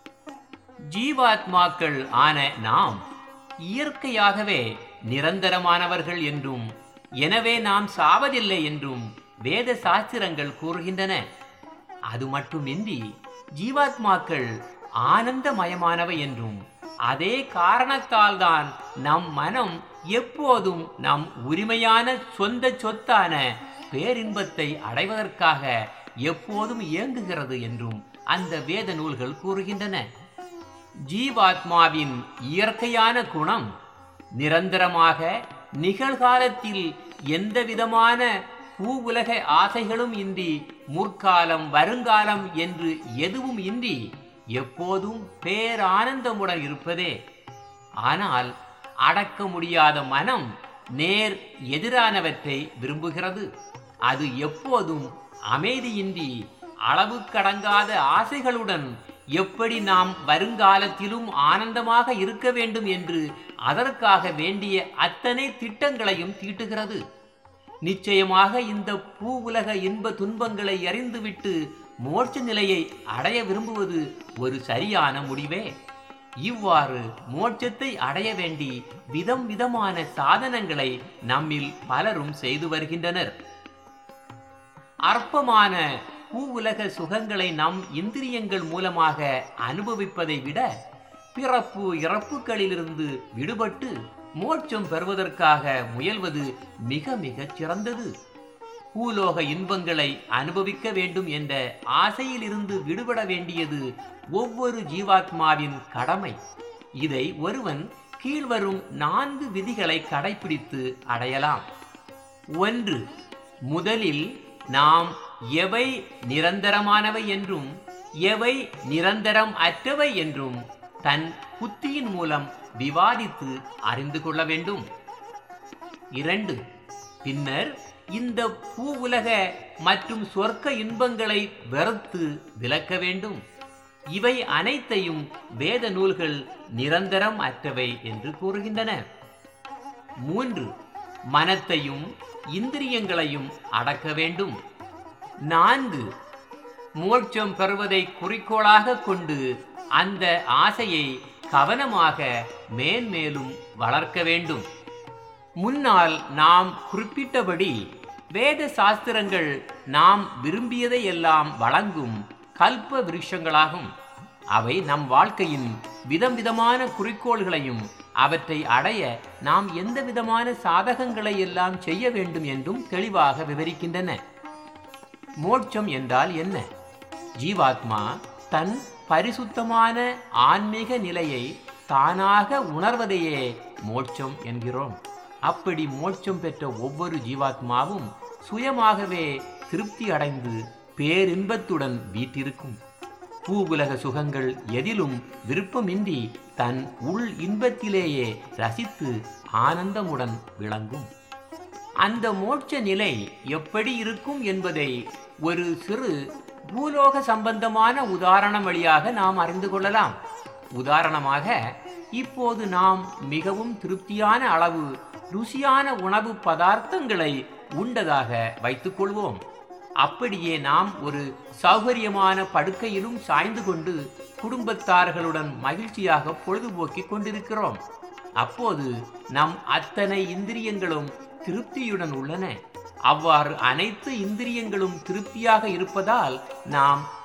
ஜீவாத்மாக்கள் ஆன நாம் இயற்கையாகவே நிரந்தரமானவர்கள் என்றும், எனவே நாம் சாவதில்லை என்றும் வேத சாஸ்திரங்கள் கூறுகின்றன. அது மட்டுமின்றி ஜீவாத்மாக்கள் ஆனந்தமயமானவை என்றும், அதே காரணத்தால் தான் நம் மனம் எப்போதும் நம் உரிமையான சொந்த சொத்தான பேரின்பத்தை அடைவதற்காக எப்போதும் இயங்குகிறது என்றும் அந்த வேத நூல்கள் கூறுகின்றன. ஜீவாத்மாவின் இயற்கையான குணம் நிரந்தரமாக நிகழ்காலத்தில் எந்தவிதமான பூவுலக ஆசைகளும் இன்றி, முற்காலம் வருங்காலம் என்று எதுவும் இன்றி எப்போதும் பேரானந்தமுடன் இருப்பதே. ஆனால் அடக்க முடியாத மனம் நேர் எதிரானவற்றை விரும்புகிறது. அது எப்போதும் அமைதியின்றி அளவுக்கடங்காத ஆசைகளுடன் எப்படி நாம் வருங்காலத்திலும் ஆனந்தமாக இருக்க வேண்டும் என்று அதற்காக வேண்டிய அத்தனை திட்டங்களையும் தீட்டுகிறது. நிச்சயமாக இந்த பூ உலக இன்ப துன்பங்களை அறிந்துவிட்டு மோட்ச நிலையை அடைய விரும்புவது ஒரு சரியான முடிவே. இவ்வாறு மோட்சத்தை அடைய வேண்டி விதம் விதமான சாதனங்களை நம்மில் பலரும் செய்து வருகின்றனர். அற்பமான பூ உலக சுகங்களை நம் இந்திரியங்கள் மூலமாக அனுபவிப்பதை விட பிறப்பு இறப்புகளிலிருந்து விடுபட்டு மோட்சம் பெறுவதற்காக முயல்வது மிக மிகச் சிறந்தது. பூலோக இன்பங்களை அனுபவிக்க வேண்டும் என்ற ஆசையிலிருந்து விடுபட வேண்டியது ஒவ்வொரு ஜீவாத்மாவின் கடமை. இதை ஒருவன் கீழ்வரும் 4 விதிகளை கடைபிடித்து அடையலாம். 1. முதலில் நாம் எவை நிரந்தரமானவை என்றும் எவை நிரந்தரம் அற்றவை என்றும் தன் புத்தியின் மூலம் விவாதித்து அறிந்து கொள்ள வேண்டும். 2. பின்னர் இந்த பூ உலக மற்றும் சொர்க்க இன்பங்களை வெறுத்து விலக்க வேண்டும். இவை அனைத்தையும் வேத நூல்கள் நிரந்தரம் அற்றவை என்று கூறுகின்றன. 3. மனத்தையும் இந்திரியங்களையும் அடக்க வேண்டும். 4. மோட்சம் பெறுவதை குறிக்கோளாக கொண்டு அந்த ஆசையை கவனமாக மேன்மேலும் வளர்க்க வேண்டும். முன்னால் நாம் குறிப்பிட்டபடி வேத சாஸ்திரங்கள் நாம் விரும்பியதை எல்லாம் வழங்கும் கல்ப விருட்சங்களாகும். அவை நம் வாழ்க்கையின் விதம் விதமான குறிக்கோள்களையும் அவற்றை அடைய நாம் எந்த விதமான சாதகங்களை எல்லாம் செய்ய வேண்டும் என்றும் தெளிவாக விவரிக்கின்றன. மோட்சம் என்றால் என்ன? ஜீவாத்மா தன் பரிசுத்தமான ஆன்மீக நிலையை தானாக உணர்வதையே மோட்சம் என்கிறோம். அப்படி மோட்சம் பெற்ற ஒவ்வொரு ஜீவாத்மாவும் சுயமாகவே திருப்தி அடைந்து பேரின்பத்துடன் வீற்றிருக்கும். பூவுலக சுகங்கள் எதிலும் விருப்பமின்றி தன் உள் இன்பத்திலேயே ரசித்து ஆனந்தமுடன் விளங்கும். அந்த மோட்ச நிலை எப்படி இருக்கும் என்பதை ஒரு சிறு பூலோக சம்பந்தமான உதாரணம் வழியாக நாம் அறிந்து கொள்ளலாம். உதாரணமாக, இப்போது நாம் மிகவும் திருப்தியான அளவு ருசியான உணவு பதார்த்தங்களை உண்டதாக வைத்துக் கொள்வோம். அப்படியே நாம் ஒரு சௌகரியமான படுக்கையிலும் சாய்ந்து கொண்டு குடும்பத்தார்களுடன் மகிழ்ச்சியாக பொழுதுபோக்கிக் கொண்டிருக்கிறோம். அப்போது நம் அத்தனை இந்திரியங்களும் திருப்தியுடன் உள்ளன. அவ்வாறு அனைத்து இந்திரியங்களும் திருப்தியாக இருப்பதால் நாம்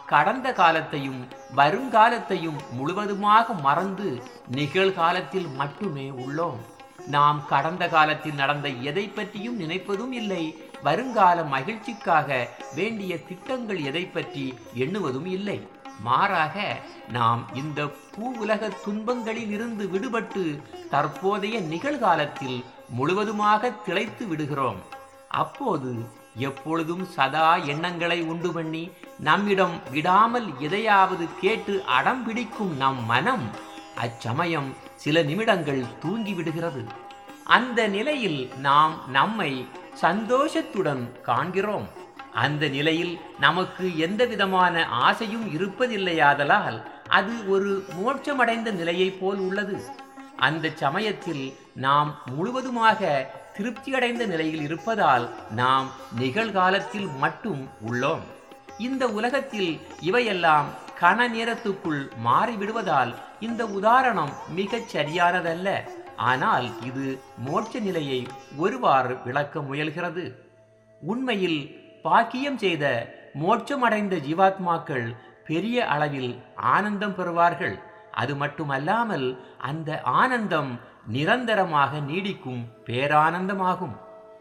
கடந்த காலத்தையும் வருங்காலத்தையும் முழுவதுமாக மறந்து நிகழ்காலத்தில் மட்டுமே உள்ளோம். நாம் கடந்த காலத்தில் நடந்த எதை பற்றியும் நினைப்பதும் இல்லை. வருங்கால மகிழ்ச்சிக்காக வேண்டிய திட்டங்கள் எதை பற்றி எண்ணுவதும் இல்லை. மாறாக நாம் இந்த பூவுலக துன்பங்களில் இருந்து விடுபட்டு தற்போதைய நிகழ்காலத்தில் முழுவதுமாக திளைத்து விடுகிறோம். அப்போது எப்பொழுதும் சதா எண்ணங்களை உண்டு பண்ணி நம்மிடம் விடாமல் எதையாவது கேட்டு அடம் பிடிக்கும் நம் மனம் அச்சமயம் சில நிமிடங்கள் தூங்கி விடுகிறது. அந்த நிலையில் நாம் நம்மை சந்தோஷத்துடன் காண்கிறோம். அந்த நிலையில் நமக்கு எந்த விதமான ஆசையும் இருப்பதில்லையாதலால் அது ஒரு மோட்சமடைந்த நிலையை போல் உள்ளது. அந்த சமயத்தில் நாம் முழுவதுமாக திருப்தியடைந்த நிலையில் இருப்பதால் நாம் நிகழ்காலத்தில் மட்டும் உள்ளோம். இந்த உலகத்தில் இவையெல்லாம் கண நேரத்துக்குள் மாறிவிடுவதால் இந்த உதாரணம் மிகச் சரியானதல்ல. ஆனால் இது மோட்ச நிலையை ஒருவாறு விளக்க முயல்கிறது. உண்மையில் பாக்கியம் செய்த மோட்சமடைந்த ஜீவாத்மாக்கள் பெரிய அளவில் ஆனந்தம் பெறுவார்கள். அது மட்டுமல்லாமல் அந்த ஆனந்தம் நிரந்தரமாக நீடிக்கும் பேரானந்தமாகும்.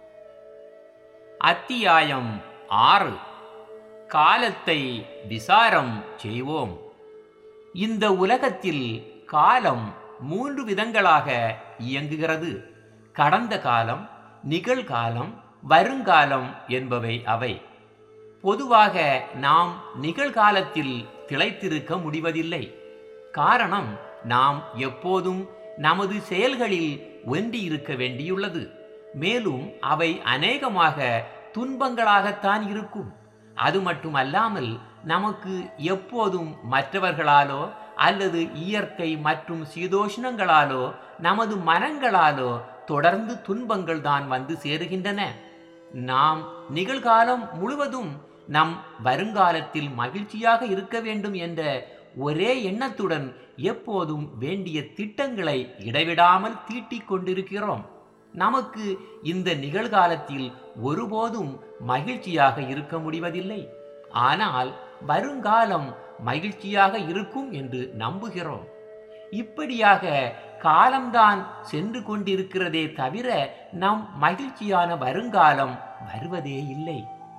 அத்தியாயம் 6. காலத்தை விசாரம் செய்வோம். இந்த உலகத்தில் காலம் 3 விதங்களாக இயங்குகிறது. கடந்த காலம், நிகழ்காலம், வருங்காலம் என்பவை அவை. பொதுவாக நாம் நிகழ்காலத்தில் திளைத்திருக்க முடிவதில்லை. காரணம், நாம் எப்போதும் நமது செயல்களில் ஒன்றி இருக்க வேண்டியுள்ளது. மேலும் அவை அநேகமாக துன்பங்களாகத்தான் இருக்கும். அது மட்டுமல்லாமல் நமக்கு எப்போதும் மற்றவர்களாலோ அல்லது இயற்கை மற்றும் சீதோஷ்ணங்களாலோ நமது மனங்களாலோ தொடர்ந்து துன்பங்கள் தான் வந்து சேருகின்றன. நாம் நிகழ்காலம் முழுவதும் நம் வருங்காலத்தில் மகிழ்ச்சியாக இருக்க வேண்டும் என்ற ஒரே எண்ணத்துடன் எப்போதும் வேண்டிய திட்டங்களை இடைவிடாமல் தீட்டிக் கொண்டிருக்கிறோம். நமக்கு இந்த நிகழ்காலத்தில் ஒருபோதும் மகிழ்ச்சியாக இருக்க முடிவதில்லை. ஆனால் வருங்காலம் மகிழ்ச்சியாக இருக்கும் என்று நம்புகிறோம். இப்படியாக காலம்தான் சென்று கொண்டிருக்கிறதே தவிர நம் மகிழ்ச்சியான வருங்காலம் வருவதே இல்லை.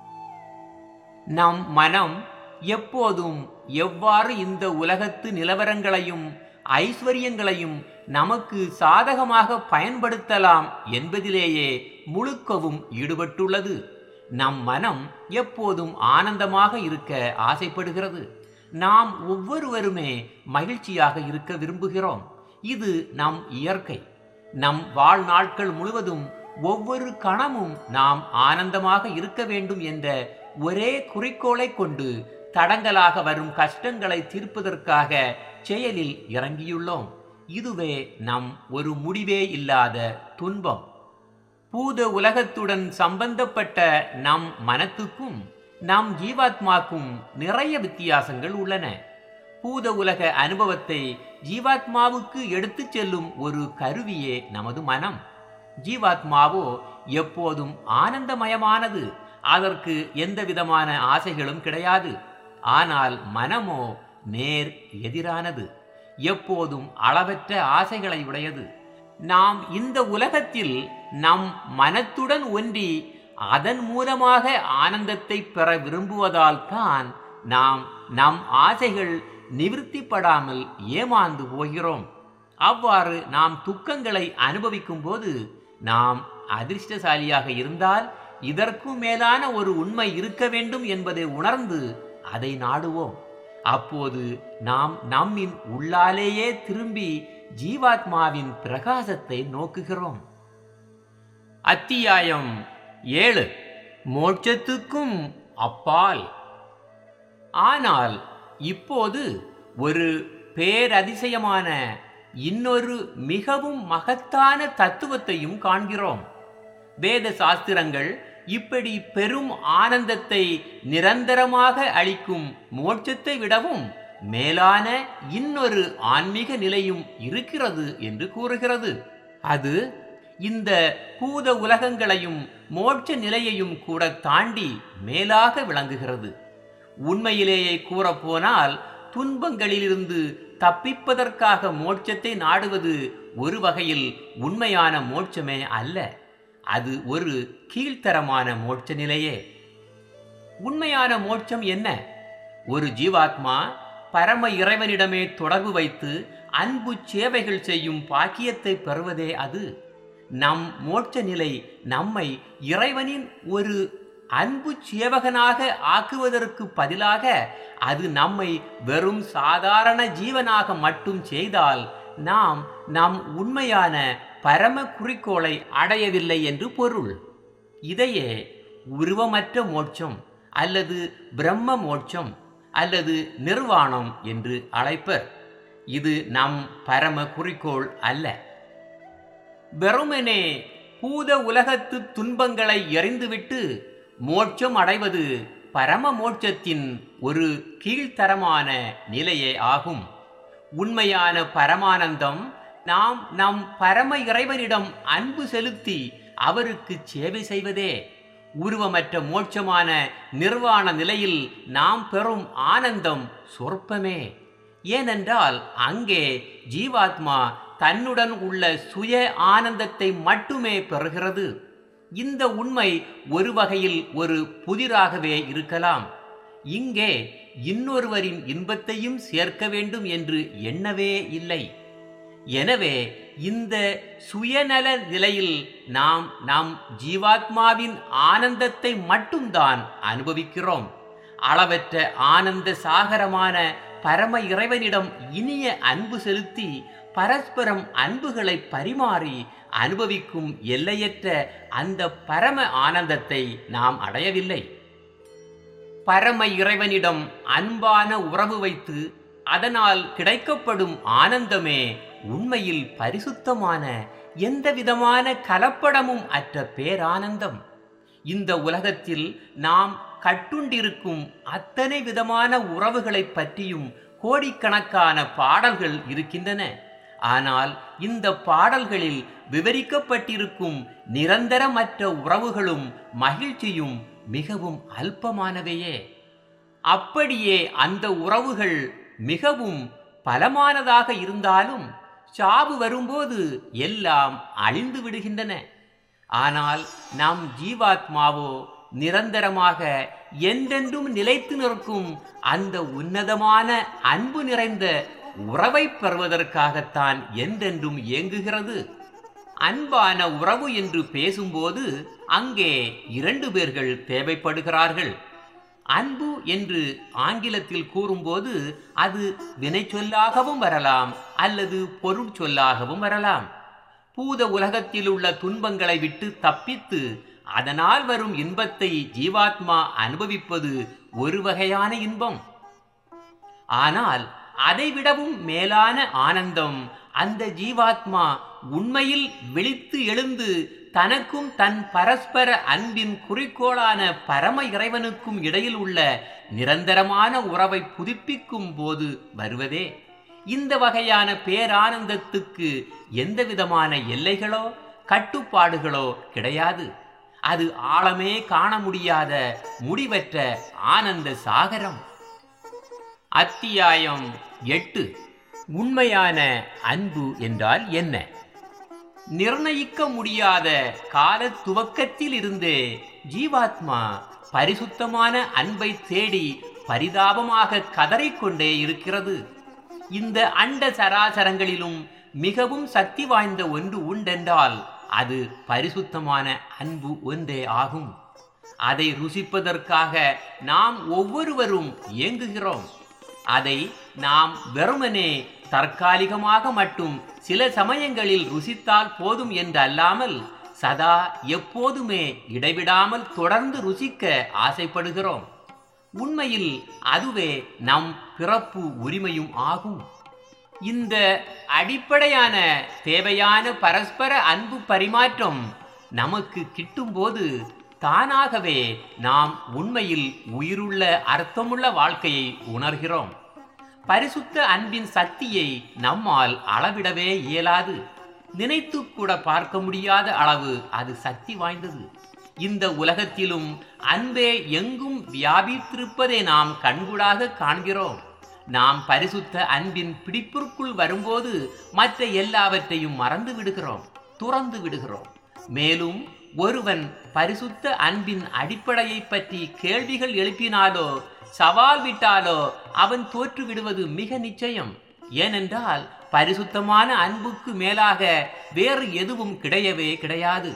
நம் மனம் எப்போதும் எவ்வாறு இந்த உலகத்து நிலவரங்களையும் ஐஸ்வர்யங்களையும் நமக்கு சாதகமாக பயன்படுத்தலாம் என்பதிலேயே முழுக்கவும் ஈடுபட்டுள்ளது. நம் மனம் எப்போதும் ஆனந்தமாக இருக்க ஆசைப்படுகிறது. நாம் ஒவ்வொருவருமே மகிழ்ச்சியாக இருக்க விரும்புகிறோம். இது நம் இயற்கை. நம் வாழ்நாட்கள் முழுவதும் ஒவ்வொரு கணமும் நாம் ஆனந்தமாக இருக்க வேண்டும் என்ற ஒரே குறிக்கோளை கொண்டு தடங்கலாக வரும் கஷ்டங்களை தீர்ப்பதற்காக செயலில் இறங்கியுள்ளோம். இதுவே நம் ஒரு முடிவே இல்லாத துன்பம். பூத உலகத்துடன் சம்பந்தப்பட்ட நம் மனத்துக்கும் நம் ஜீவாத்மாக்கும் நிறைய வித்தியாசங்கள் உள்ளன. பூத உலக அனுபவத்தை ஜீவாத்மாவுக்கு எடுத்துச் செல்லும் ஒரு கருவியே நமது மனம். ஜீவாத்மாவோ எப்போதும் ஆனந்தமயமானது. அதற்கு எந்த விதமான ஆசைகளும் கிடையாது. ஆனால் மனமோ நேர் எதிரானது. எப்போதும் அளவற்ற ஆசைகளை உடையது. நாம் இந்த உலகத்தில் நம் மனத்துடன் ஒன்றி அதன் மூலமாக ஆனந்தத்தை பெற விரும்புவதால் தான் நாம் நம் ஆசைகள் நிவர்த்திப்படாமல் ஏமாந்து போகிறோம். அவ்வாறு நாம் துக்கங்களை அனுபவிக்கும் போது நாம் அதிர்ஷ்டசாலியாக இருந்தால் இதற்கும் மேலான ஒரு உண்மை இருக்க வேண்டும் என்பதை உணர்ந்து அதை நாடுவோம். அப்போது நாம் நம்மின் உள்ளாலேயே திரும்பி ஜீவாத்மாவின் பிரகாசத்தை நோக்குகிறோம். அத்தியாயம் 7. மோட்சத்துக்கும் அப்பால். ஆனால் இப்போது ஒரு பேரதிசயமான இன்னொரு மிகவும் மகத்தான தத்துவத்தையும் காண்கிறோம். வேத சாஸ்திரங்கள் இப்படி பெரும் ஆனந்தத்தை நிரந்தரமாக அளிக்கும் மோட்சத்தை விடவும் மேலான இன்னொரு ஆன்மீக நிலையும் இருக்கிறது என்று கூறுகிறது. அது இந்த பூத உலகங்களையும் மோட்ச நிலையையும் கூட தாண்டி மேலாக விளங்குகிறது. உண்மையிலேயே கூறப்போனால் துன்பங்களிலிருந்து தப்பிப்பதற்காக மோட்சத்தை நாடுவது ஒரு வகையில் உண்மையான மோட்சமே அல்ல. அது ஒரு கீழ்த்தரமான மோட்ச நிலையே. உண்மையான மோட்சம் என்ன? ஒரு ஜீவாத்மா பரம இறைவனிடமே தொடர்பு வைத்து அன்பு சேவைகள் செய்யும் பாக்கியத்தை பெறுவதே அது. நம் மோட்ச நிலை நம்மை இறைவனின் ஒரு அன்பு சேவகனாக ஆக்குவதற்கு பதிலாக அது நம்மை வெறும் சாதாரண ஜீவனாக மட்டும் செய்தால் நாம் நம் உண்மையான பரம குறிக்கோளை அடையவில்லை என்று பொருள். இதையே உருவமற்ற மோட்சம் அல்லது பிரம்ம மோட்சம் அல்லது நிர்வாணம் என்று அழைப்பர். இது நம் பரம குறிக்கோள் அல்ல. வெறுமனே பூத உலகத்து துன்பங்களை எறிந்துவிட்டு மோட்சம் அடைவது பரம மோட்சத்தின் ஒரு கீழ்த்தரமான நிலையே ஆகும். உண்மையான பரமானந்தம் நாம் நம் பரம இறைவனிடம் அன்பு செலுத்தி அவருக்கு சேவை செய்வதே. உருவமற்ற மோட்சமான நிர்வாண நிலையில் நாம் பெறும் ஆனந்தம் சொற்பமே. ஏனென்றால் அங்கே ஜீவாத்மா தன்னுடன் உள்ள சுய ஆனந்தத்தை மட்டுமே பெறுகிறது. இந்த உண்மை ஒரு வகையில் ஒரு புதிராகவே இருக்கலாம். இங்கே இன்னொருவரின் இன்பத்தையும் சேர்க்க வேண்டும் என்று எண்ணவே இல்லை. எனவே இந்த சுயநல நிலையில் நாம் நம் ஜீவாத்மாவின் ஆனந்தத்தை மட்டும்தான் அனுபவிக்கிறோம். அளவற்ற ஆனந்த சாகரமான பரம இறைவனிடம் இனிய அன்பு செலுத்தி பரஸ்பரம் அன்புகளை பரிமாறி அனுபவிக்கும் எல்லையற்ற அந்த பரம ஆனந்தத்தை நாம் அடையவில்லை. பரம இறைவனிடம் அன்பான உறவு வைத்து அதனால் கிடைக்கப்படும் ஆனந்தமே உண்மையில் பரிசுத்தமான எந்தவிதமான கலப்படமும் அற்ற பேரானந்தம். இந்த உலகத்தில் நாம் கட்டுண்டிருக்கும் அத்தனை விதமான உறவுகளை பற்றியும் கோடிக்கணக்கான பாடல்கள் இருக்கின்றன. ஆனால் இந்த பாடல்களில் விவரிக்கப்பட்டிருக்கும் நிரந்தரமற்ற உறவுகளும் மகிழ்ச்சியும் மிகவும் அல்பமானவையே. அப்படியே அந்த உறவுகள் மிகவும் பலமானதாக இருந்தாலும் சாவு வரும்போது எல்லாம் அழிந்து விடுகின்றன. ஆனால் நம் ஜீவாத்மாவோ நிரந்தரமாக என்றென்றும் நிலைத்து நிற்கும் அந்த உன்னதமான அன்பு நிறைந்த உறவை பெறுவதற்காகத்தான் என்றென்றும் இயங்குகிறது. அன்பான உறவு என்று பேசும்போது அங்கே 2 பேர்கள் தேவைப்படுகிறார்கள். அன்பு என்று ஆங்கிலத்தில் கூறும்போது அது வினைச்சொல்லாகவும் வரலாம் அல்லது பொருட்சொல்லாகவும் வரலாம். பூத உலகத்தில் உள்ள துன்பங்களை விட்டு தப்பித்து அதனால் வரும் இன்பத்தை ஜீவாத்மா அனுபவிப்பது ஒரு வகையான இன்பம். ஆனால் அதைவிடவும் மேலான ஆனந்தம் அந்த ஜீவாத்மா உண்மையில் விழித்து எழுந்து தனக்கும் தன் பரஸ்பர அன்பின் குறிக்கோளான பரம இறைவனுக்கும் இடையில் உள்ள நிரந்தரமான உறவை புதுப்பிக்கும் போது வருவதே. இந்த வகையான பேரானந்தத்துக்கு எந்தவிதமான எல்லைகளோ கட்டுப்பாடுகளோ கிடையாது. அது ஆழமே காண முடியாத முடிவற்ற ஆனந்த சாகரம். அத்தியாயம் 8. உண்மையான அன்பு என்றால் என்ன? நிர்ணயிக்க முடியாத கால துவக்கத்தில் இருந்தே ஜீவாத்மா பரிசுத்தமான அன்பை தேடி பரிதாபமாக கதறிக்கொண்டே இருக்கிறது. இந்த அண்ட சராசரங்களிலும் மிகவும் சக்தி வாய்ந்த ஒன்று உண்டென்றால் அது பரிசுத்தமான அன்பு ஒன்றே ஆகும். அதை ருசிப்பதற்காக நாம் ஒவ்வொருவரும் இயங்குகிறோம். அதை நாம் வெறுமனே தற்காலிகமாக மட்டும் சில சமயங்களில் ருசித்தால் போதும் என்றல்லாமல் சதா எப்போதுமே இடைவிடாமல் தொடர்ந்து ருசிக்க ஆசைப்படுகிறோம். உண்மையில் அதுவே நம் பிறப்பு உரிமையும் ஆகும். இந்த அடிப்படையான தேவையான பரஸ்பர அன்பு பரிமாற்றம் நமக்கு கிட்டும்போது தானாகவே நாம் உண்மையில் உயிருள்ள அர்த்தமுள்ள வாழ்க்கையை உணர்கிறோம். பரிசுத்த அன்பின் சக்தியை நம்மால் அளவிடவே இயலாது. நினைத்து கூட பார்க்க முடியாத அளவு அது சக்தி வாய்ந்தது. இந்த உலகத்திலும் அன்பே எங்கும் வியாபித்திருப்பதை நாம் கண்கூடாக காண்கிறோம். நாம் பரிசுத்த அன்பின் பிடிப்பிற்குள் வரும்போது மற்ற எல்லாவற்றையும் மறந்து விடுகிறோம், துறந்து விடுகிறோம். மேலும் ஒருவன் பரிசுத்த அன்பின் அடிப்படையை பற்றி கேள்விகள் எழுப்பினாலோ சவால் விட்டாலோ அவன் தோற்று விடுவது மிக நிச்சயம். ஏனென்றால் பரிசுத்தமான அன்புக்கு மேலாக வேறு எதுவும் கிடையவே கிடையாது.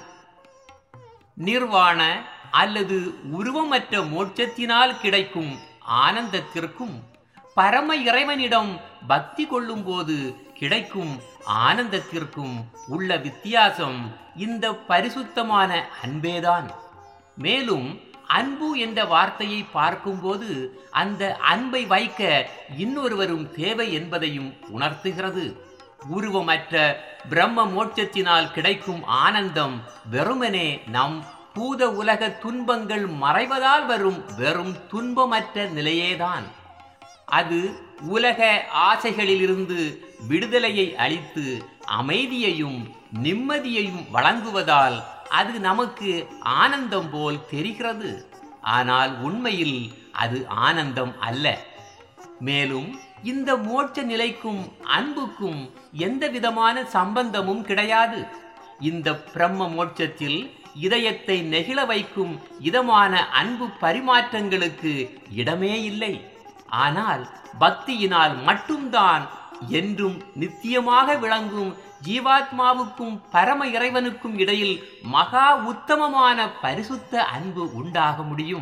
நிர்வாண அல்லது உருவமற்ற மோட்சத்தினால் கிடைக்கும் ஆனந்தத்திற்கும் பரம இறைவனிடம் பக்தி கொள்ளும் போது கிடைக்கும் ஆனந்தத்திற்கும் உள்ள வித்தியாசம் இந்த பரிசுத்தமான அன்பேதான். மேலும் அன்பு என்ற வார்த்தையை பார்க்கும்போது அந்த அன்பை வைக்க இன்னொருவரும் தேவை என்பதையும் உணர்த்துகிறது. உருவமற்ற பிரம்ம மோட்சத்தினால் கிடைக்கும் ஆனந்தம் வெறுமனே நம் பூத உலக துன்பங்கள் மறைவதால் வரும் வெறும் துன்பமற்ற நிலையேதான். அது உலக ஆசைகளிலிருந்து விடுதலையை அளித்து அமைதியையும் நிம்மதியையும் வழங்குவதால் அது நமக்கு ஆனந்தம் போல் தெரிகிறது. ஆனால் உண்மையில் அது ஆனந்தம் அல்ல. மேலும் இந்த மோட்ச நிலைக்கும் அன்புக்கும் எந்த விதமான சம்பந்தமும் கிடையாது. இந்த பிரம்ம மோட்சத்தில் இதயத்தை நெகிழ வைக்கும் இதமான அன்பு பரிமாற்றங்களுக்கு இடமே இல்லை. ஆனால் பக்தியினால் மட்டும்தான் என்றும் நித்தியமாக விளங்கும் ஜீவாத்மாவுக்கும் பரம இறைவனுக்கும் இடையில் மகா உத்தமமான பரிசுத்த அன்பு உண்டாக முடியும்.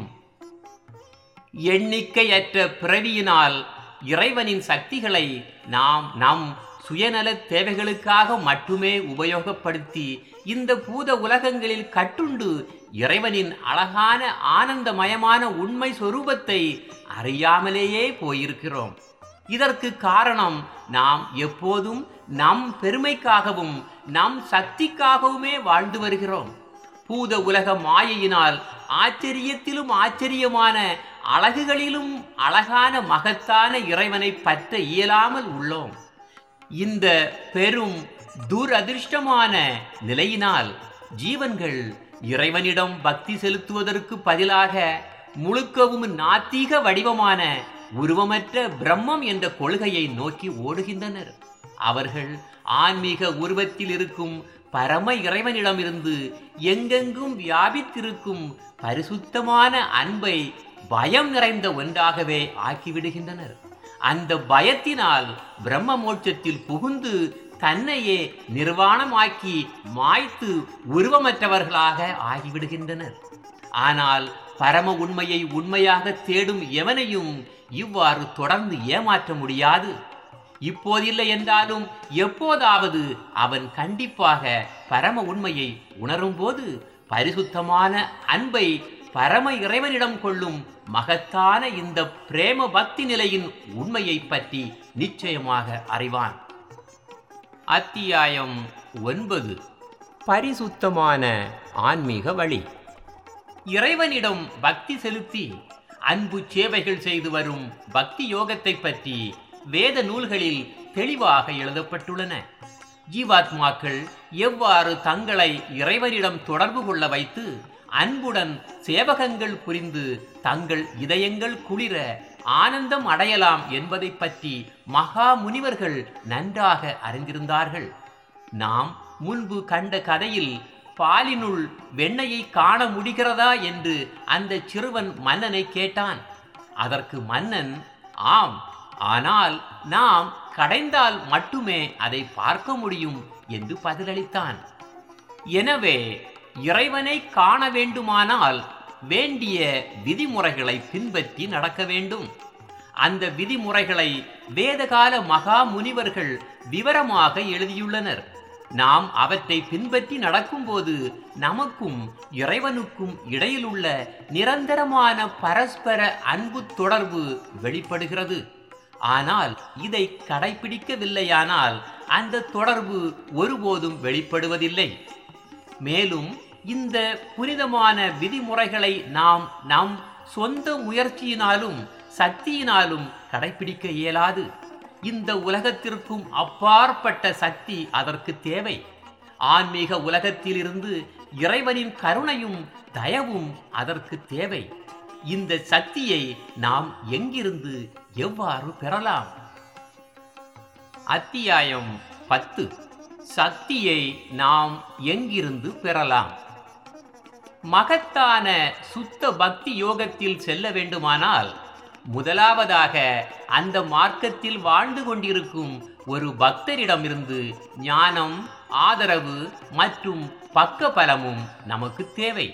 எண்ணிக்கையற்ற பிறவியினால் இறைவனின் சக்திகளை நாம் நம் சுயநல தேவைகளுக்காக மட்டுமே உபயோகப்படுத்தி இந்த பூத உலகங்களில் கட்டுண்டு இறைவனின் அழகான ஆனந்தமயமான உண்மை சொரூபத்தை அறியாமலேயே போயிருக்கிறோம். இதற்கு காரணம் நாம் எப்போதும் நம் பெருமைக்காகவும் நம் சக்திக்காகவுமே வாழ்ந்து வருகிறோம். பூத உலக மாயையினால் ஆச்சரியத்திலும் ஆச்சரியமான அழகுகளிலும் அழகான மகத்தான இறைவனை பற்ற இயலாமல் உள்ளோம். இந்த பெரும் துரதிர்ஷ்டமான நிலையினால் ஜீவன்கள் இறைவனிடம் பக்தி செலுத்துவதற்கு பதிலாக முழுக்கவும் நாத்திக வடிவமான உருவமற்ற பிரம்மம் என்ற கொள்கையை நோக்கி ஓடுகின்றனர். அவர்கள் ஆன்மீக உருவத்தில் இருக்கும் பரம இறைவனிடமிருந்து எங்கெங்கும் வியாபித்திருக்கும் பரிசுத்தமான அன்பை பயம் நிறைந்த ஒன்றாகவே ஆக்கிவிடுகின்றனர். அந்த பயத்தினால் பிரம்ம மோட்சத்தில் புகுந்து தன்னையே நிர்வாணமாக்கி மாய்த்து உருவமற்றவர்களாக ஆகிவிடுகின்றனர். ஆனால் பரம உண்மையை உண்மையாக தேடும் எவனையும் இவ்வாறு தொடர்ந்து ஏமாற்ற முடியாது. இப்போதில்லை என்றாலும் எப்போதாவது அவன் கண்டிப்பாக பரம உண்மையை உணரும்போது பரிசுத்தமான அன்பை பரம இறைவனிடம் கொள்ளும் மகத்தான இந்த பிரேம பக்தி நிலையின் உண்மையை பற்றி நிச்சயமாக அறிவான். அத்தியாயம் 9. பரிசுத்தமான ஆன்மீக வழி. இறைவனிடம் பக்தி செலுத்தி அன்பு சேவைகள் செய்து வரும் பக்தி யோகத்தை பற்றி வேத நூல்களில் தெளிவாக எழுதப்பட்டுள்ளன. ஜீவாத்மாக்கள் எவ்வாறு தங்களை இறைவனிடம் தொடர்பு கொள்ள வைத்து அன்புடன் சேவகங்கள் புரிந்து தங்கள் இதயங்கள் குளிர ஆனந்தம் அடையலாம் என்பதை பற்றி மகா முனிவர்கள் நன்றாக அறிந்திருந்தார்கள். நாம் முன்பு கண்ட கதையில் பாலினுள் வெண்ணையை காண முடிகிறதா என்று அந்த சிறுவன் மன்னனை கேட்டான். அதற்கு மன்னன், ஆம், ஆனால் நாம் கடைந்தால் மட்டுமே அதை பார்க்க முடியும் என்று பதிலளித்தான். எனவே இறைவனை காண வேண்டுமானால் வேண்டிய விதிமுறைகளை பின்பற்றி நடக்க வேண்டும். அந்த விதிமுறைகளை வேதகால மகா முனிவர்கள் விவரமாக எழுதியுள்ளனர். நாம் அவற்றை பின்பற்றி நடக்கும்போது நமக்கும் இறைவனுக்கும் இடையிலுள்ள நிரந்தரமான பரஸ்பர அன்பு தொடர்பு வெளிப்படுகிறது. ஆனால் இதை கடைபிடிக்கவில்லையானால் அந்த தொடர்பு ஒருபோதும் வெளிப்படுவதில்லை. மேலும் இந்த புனிதமான விதிமுறைகளை நாம் நம் சொந்த முயற்சியினாலும் சக்தியினாலும் கடைபிடிக்க இயலாது. இந்த உலகத்திற்கும் அப்பாற்பட்ட சக்தி அதற்கு தேவை. ஆன்மீக உலகத்திலிருந்து இறைவனின் கருணையும் தயவும் அதற்கு தேவை. இந்த சக்தியை நாம் எங்கிருந்து எவ்வாறு பெறலாம்? அத்தியாயம் 10. சக்தியை நாம் எங்கிருந்து பெறலாம்? மகத்தான சுத்த பக்தி யோகத்தில் செல்ல வேண்டுமானால் முதலாவதாக அந்த மார்க்கத்தில் வாழ்ந்து கொண்டிருக்கும் ஒரு பக்தரிடமிருந்து ஞானம், ஆதரவு மற்றும் பக்கபலமும் நமக்கு தேவை.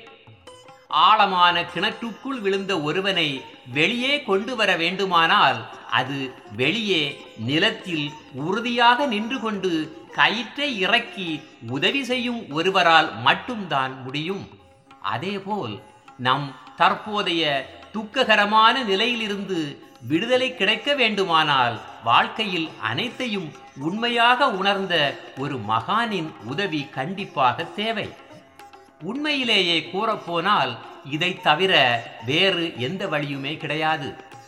ஆழமான கிணற்றுக்குள் விழுந்த ஒருவனை வெளியே கொண்டு வர வேண்டுமானால் அது வெளியே நிலத்தில் உறுதியாக நின்று கொண்டு கயிற்றை இறக்கி உதவி செய்யும் ஒருவரால் மட்டும்தான் முடியும். அதேபோல் நம் தற்போதைய துக்ககரமான நிலையிலிருந்து விடுதலை கிடைக்க வேண்டுமானால் வாழ்க்கையில் அனைத்தையும் உண்மையாக உணர்ந்த ஒரு மகானின் உதவி கண்டிப்பாக தேவை. உண்மையிலேயே கூறப்போனால் இதை தவிர வேறு எந்த வழியுமே கிடையாது.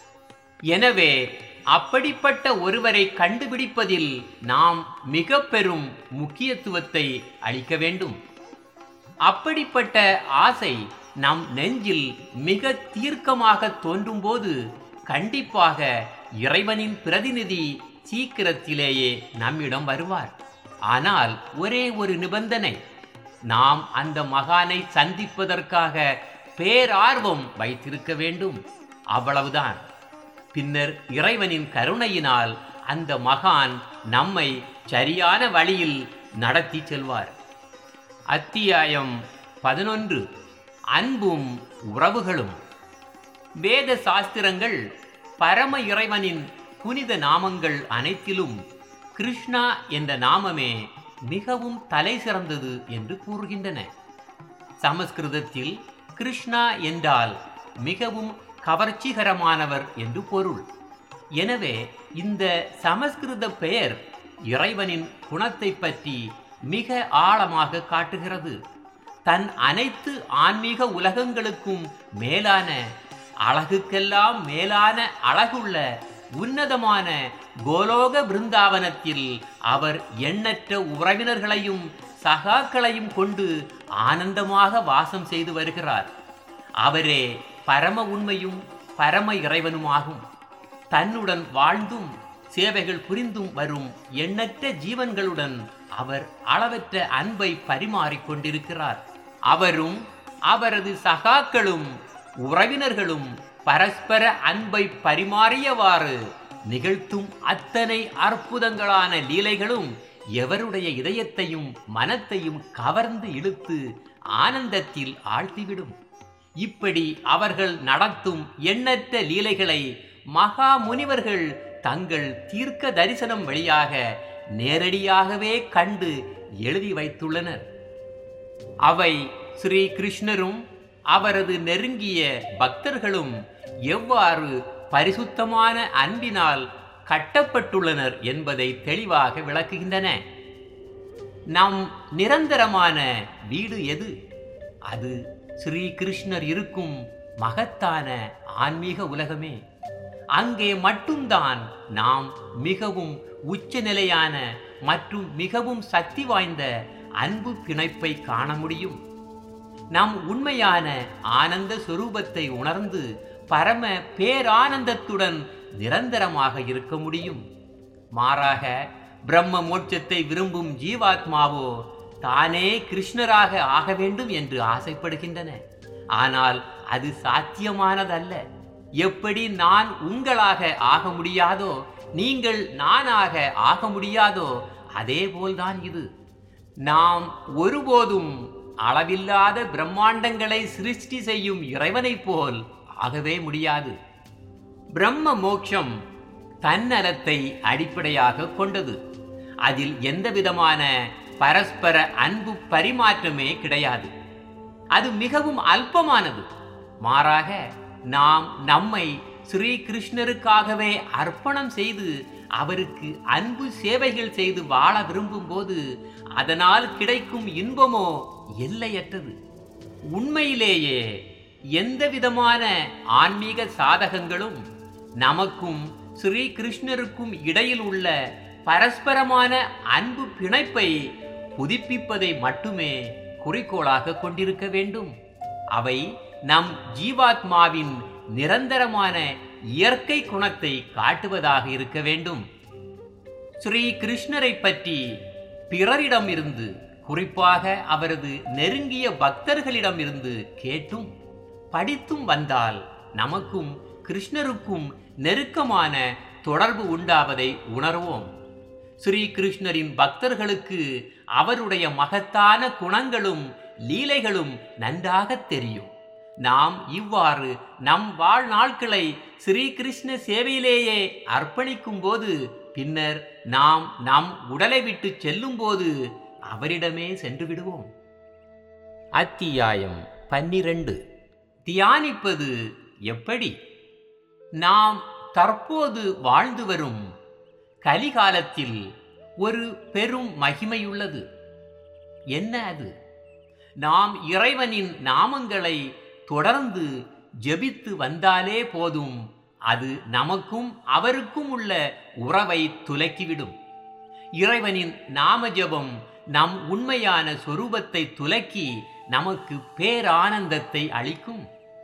எனவே அப்படிப்பட்ட ஒருவரை கண்டுபிடிப்பதில் நாம் மிக பெரும் முக்கியத்துவத்தை அளிக்க வேண்டும். அப்படிப்பட்ட ஆசை நம் நெஞ்சில் மிக தீர்க்கமாக தோன்றும்போது கண்டிப்பாக இறைவனின் பிரதிநிதி சீக்கிரத்திலேயே நம்மிடம் வருவார். ஆனால் ஒரே ஒரு நிபந்தனை, நாம் அந்த மகானை சந்திப்பதற்காக பேரார்வம் வைத்திருக்க வேண்டும். அவ்வளவுதான். பின்னர் இறைவனின் கருணையினால் அந்த மகான் நம்மை சரியான வழியில் நடத்தி செல்வார். அத்தியாயம் 11. அன்பும் உறவுகளும். வேத சாஸ்திரங்கள் பரம இறைவனின் புனித நாமங்கள் அனைத்திலும் கிருஷ்ணா என்ற நாமமே மிகவும் தலை சிறந்தது என்று கூறுகின்றன. சமஸ்கிருதத்தில் கிருஷ்ணா என்றால் மிகவும் கவர்ச்சிகரமானவர் என்று பொருள். எனவே இந்த சமஸ்கிருத பெயர் இறைவனின் குணத்தை பற்றி மிக ஆழமாக காட்டுகிறது. தன் அனைத்து ஆன்மீக உலகங்களுக்கும் மேலான, அழகுக்கெல்லாம் மேலான அழகுள்ள உன்னதமான கோலோக பிருந்தாவனத்தில் அவர் எண்ணற்ற உறவினர்களையும் சகாக்களையும் கொண்டு ஆனந்தமாக வாசம் செய்து வருகிறார். அவரே பரம உண்மையும் பரம இறைவனுமாகும். தன்னுடன் வாழ்ந்தும் சேவைகள் புரிந்தும் வரும் எண்ணற்ற ஜீவன்களுடன் அவர் அளவற்ற அன்பை பரிமாறிக்கொண்டிருக்கிறார். அவரும் அவரது சகாக்களும் உறவினர்களும் பரஸ்பர அன்பை பரிமாறியவாறு நிகழ்த்தும் அத்தனை அற்புதங்களான லீலைகளும் எவருடைய இதயத்தையும் மனத்தையும் கவர்ந்து இழுத்து ஆனந்தத்தில் ஆழ்த்திவிடும். இப்படி அவர்கள் நடத்தும் எண்ணற்ற லீலைகளை மகா முனிவர்கள் தங்கள் தீர்க்க தரிசனம் வழியாக நேரடியாகவே கண்டு எழுதி வைத்துள்ளனர். அவை ஸ்ரீ கிருஷ்ணரும் அவரது நெருங்கிய பக்தர்களும் எவ்வாறு பரிசுத்தமான அன்பினால் கட்டப்பட்டுள்ளனர் என்பதை தெளிவாக விளக்குகின்றன. நம் நிரந்தரமான வீடு எது? அது ஸ்ரீ கிருஷ்ணர் இருக்கும் மகத்தான ஆன்மீக உலகமே. அங்கே மட்டும்தான் நாம் மிகவும் உச்சநிலையான மற்றும் மிகவும் சக்தி வாய்ந்த அன்பு பிணைப்பை காண முடியும். நம் உண்மையான ஆனந்த சொரூபத்தை உணர்ந்து பரம பேரானந்தத்துடன் நிரந்தரமாக இருக்க முடியும். மாறாக பிரம்ம மோட்சத்தை விரும்பும் ஜீவாத்மாவோ தானே கிருஷ்ணராக ஆக வேண்டும் என்று ஆசைப்படுகின்றன. ஆனால் அது சாத்தியமானதல்ல. எப்படி நான் உங்களாக ஆக முடியாதோ, நீங்கள் நானாக ஆக முடியாதோ, அதே போல்தான் இது. நாம் ஒருபோதும் அளவில்லாத பிரம்மாண்டங்களை சிருஷ்டி செய்யும் இறைவனைப் போல் ஆகவே முடியாது. பிரம்ம மோட்சம் தன்னலத்தை அடிப்படையாக கொண்டது. அதில் எந்தவிதமான பரஸ்பர அன்பு பரிமாற்றமே கிடையாது. அது மிகவும் அல்பமானது. மாறாக நாம் நம்மை ஸ்ரீ கிருஷ்ணருக்காகவே அர்ப்பணம் செய்து அவருக்கு அன்பு சேவைகள் செய்து வாழ விரும்பும் போது அதனால் கிடைக்கும் இன்பமோ எல்லையற்றது. உண்மையிலேயே எந்தவிதமான ஆன்மீக சாதகங்களும் நமக்கும் ஸ்ரீ கிருஷ்ணருக்கும் இடையில் உள்ள பரஸ்பரமான அன்பு பிணைப்பை புதுப்பிப்பதை மட்டுமே குறிக்கோளாக கொண்டிருக்க வேண்டும். அவை நம் ஜீவாத்மாவின் நிரந்தரமான இயற்கை குணத்தை காட்டுவதாக இருக்க வேண்டும். ஸ்ரீ கிருஷ்ணரை பற்றி பிறரிடம் இருந்து, குறிப்பாக அவரது நெருங்கிய பக்தர்களிடம் இருந்து கேட்டும் படித்தும் வந்தால் நமக்கும் கிருஷ்ணருக்கும் நெருக்கமான தொடர்பு உண்டாவதை உணர்வோம். ஸ்ரீ கிருஷ்ணரின் பக்தர்களுக்கு அவருடைய மகத்தான குணங்களும் லீலைகளும் நன்றாக தெரியும். நாம் இவ்வாறு நம் வாழ்நாட்களை ஸ்ரீ கிருஷ்ண சேவையிலேயே அர்ப்பணிக்கும் போது, பின்னர் நாம் நம் உடலை விட்டு செல்லும் போது அவரிடமே சென்று விடுவோம். அத்தியாயம் 12. தியானிப்பது எப்படி? நாம் தற்போது வாழ்ந்து வரும் கலிகாலத்தில் ஒரு பெரும் மகிமையுள்ளது. என்ன அது? நாம் இறைவனின் நாமங்களை தொடர்ந்து ஜெபித்து வந்தாலே போதும், அது நமக்கும் அவருக்கும் உள்ள உறவை துலக்கிவிடும். இறைவனின் நாம ஜெபம் நம் உண்மையான சொரூபத்தை துலக்கி நமக்கு பேரானந்தத்தை அளிக்கும்.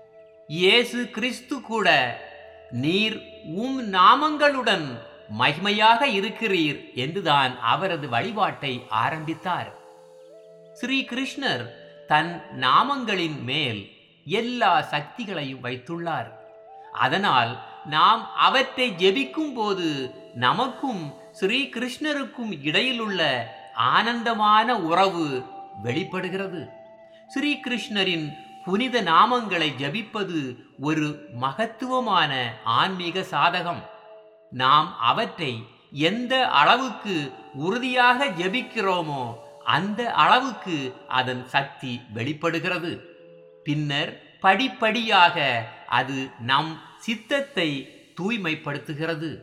இயேசு கிறிஸ்து கூட, நீர் நாமங்களுடன் மகிமையாக இருக்கிறீர் என்றுதான் அவரது வழிபாட்டை ஆரம்பித்தார். ஸ்ரீ கிருஷ்ணர் தன் நாமங்களின் மேல் எல்லா சக்திகளையும் வைத்துள்ளார். அதனால் நாம் அவற்றை ஜெபிக்கும் போது நமக்கும் ஸ்ரீ கிருஷ்ணருக்கும் இடையிலுள்ள ஆனந்தமான உறவு வெளிப்படுகிறது. ஸ்ரீ கிருஷ்ணரின் புனித நாமங்களை ஜபிப்பது ஒரு மகத்துவமான ஆன்மீக சாதகம். நாம் அவற்றை எந்த அளவுக்கு உறுதியாக ஜபிக்கிறோமோ அந்த அளவுக்கு அதன் சக்தி வெளிப்படுகிறது. பின்னர் படிப்படியாக அது நம் சித்தத்தை தூய்மைப்படுத்துகிறது.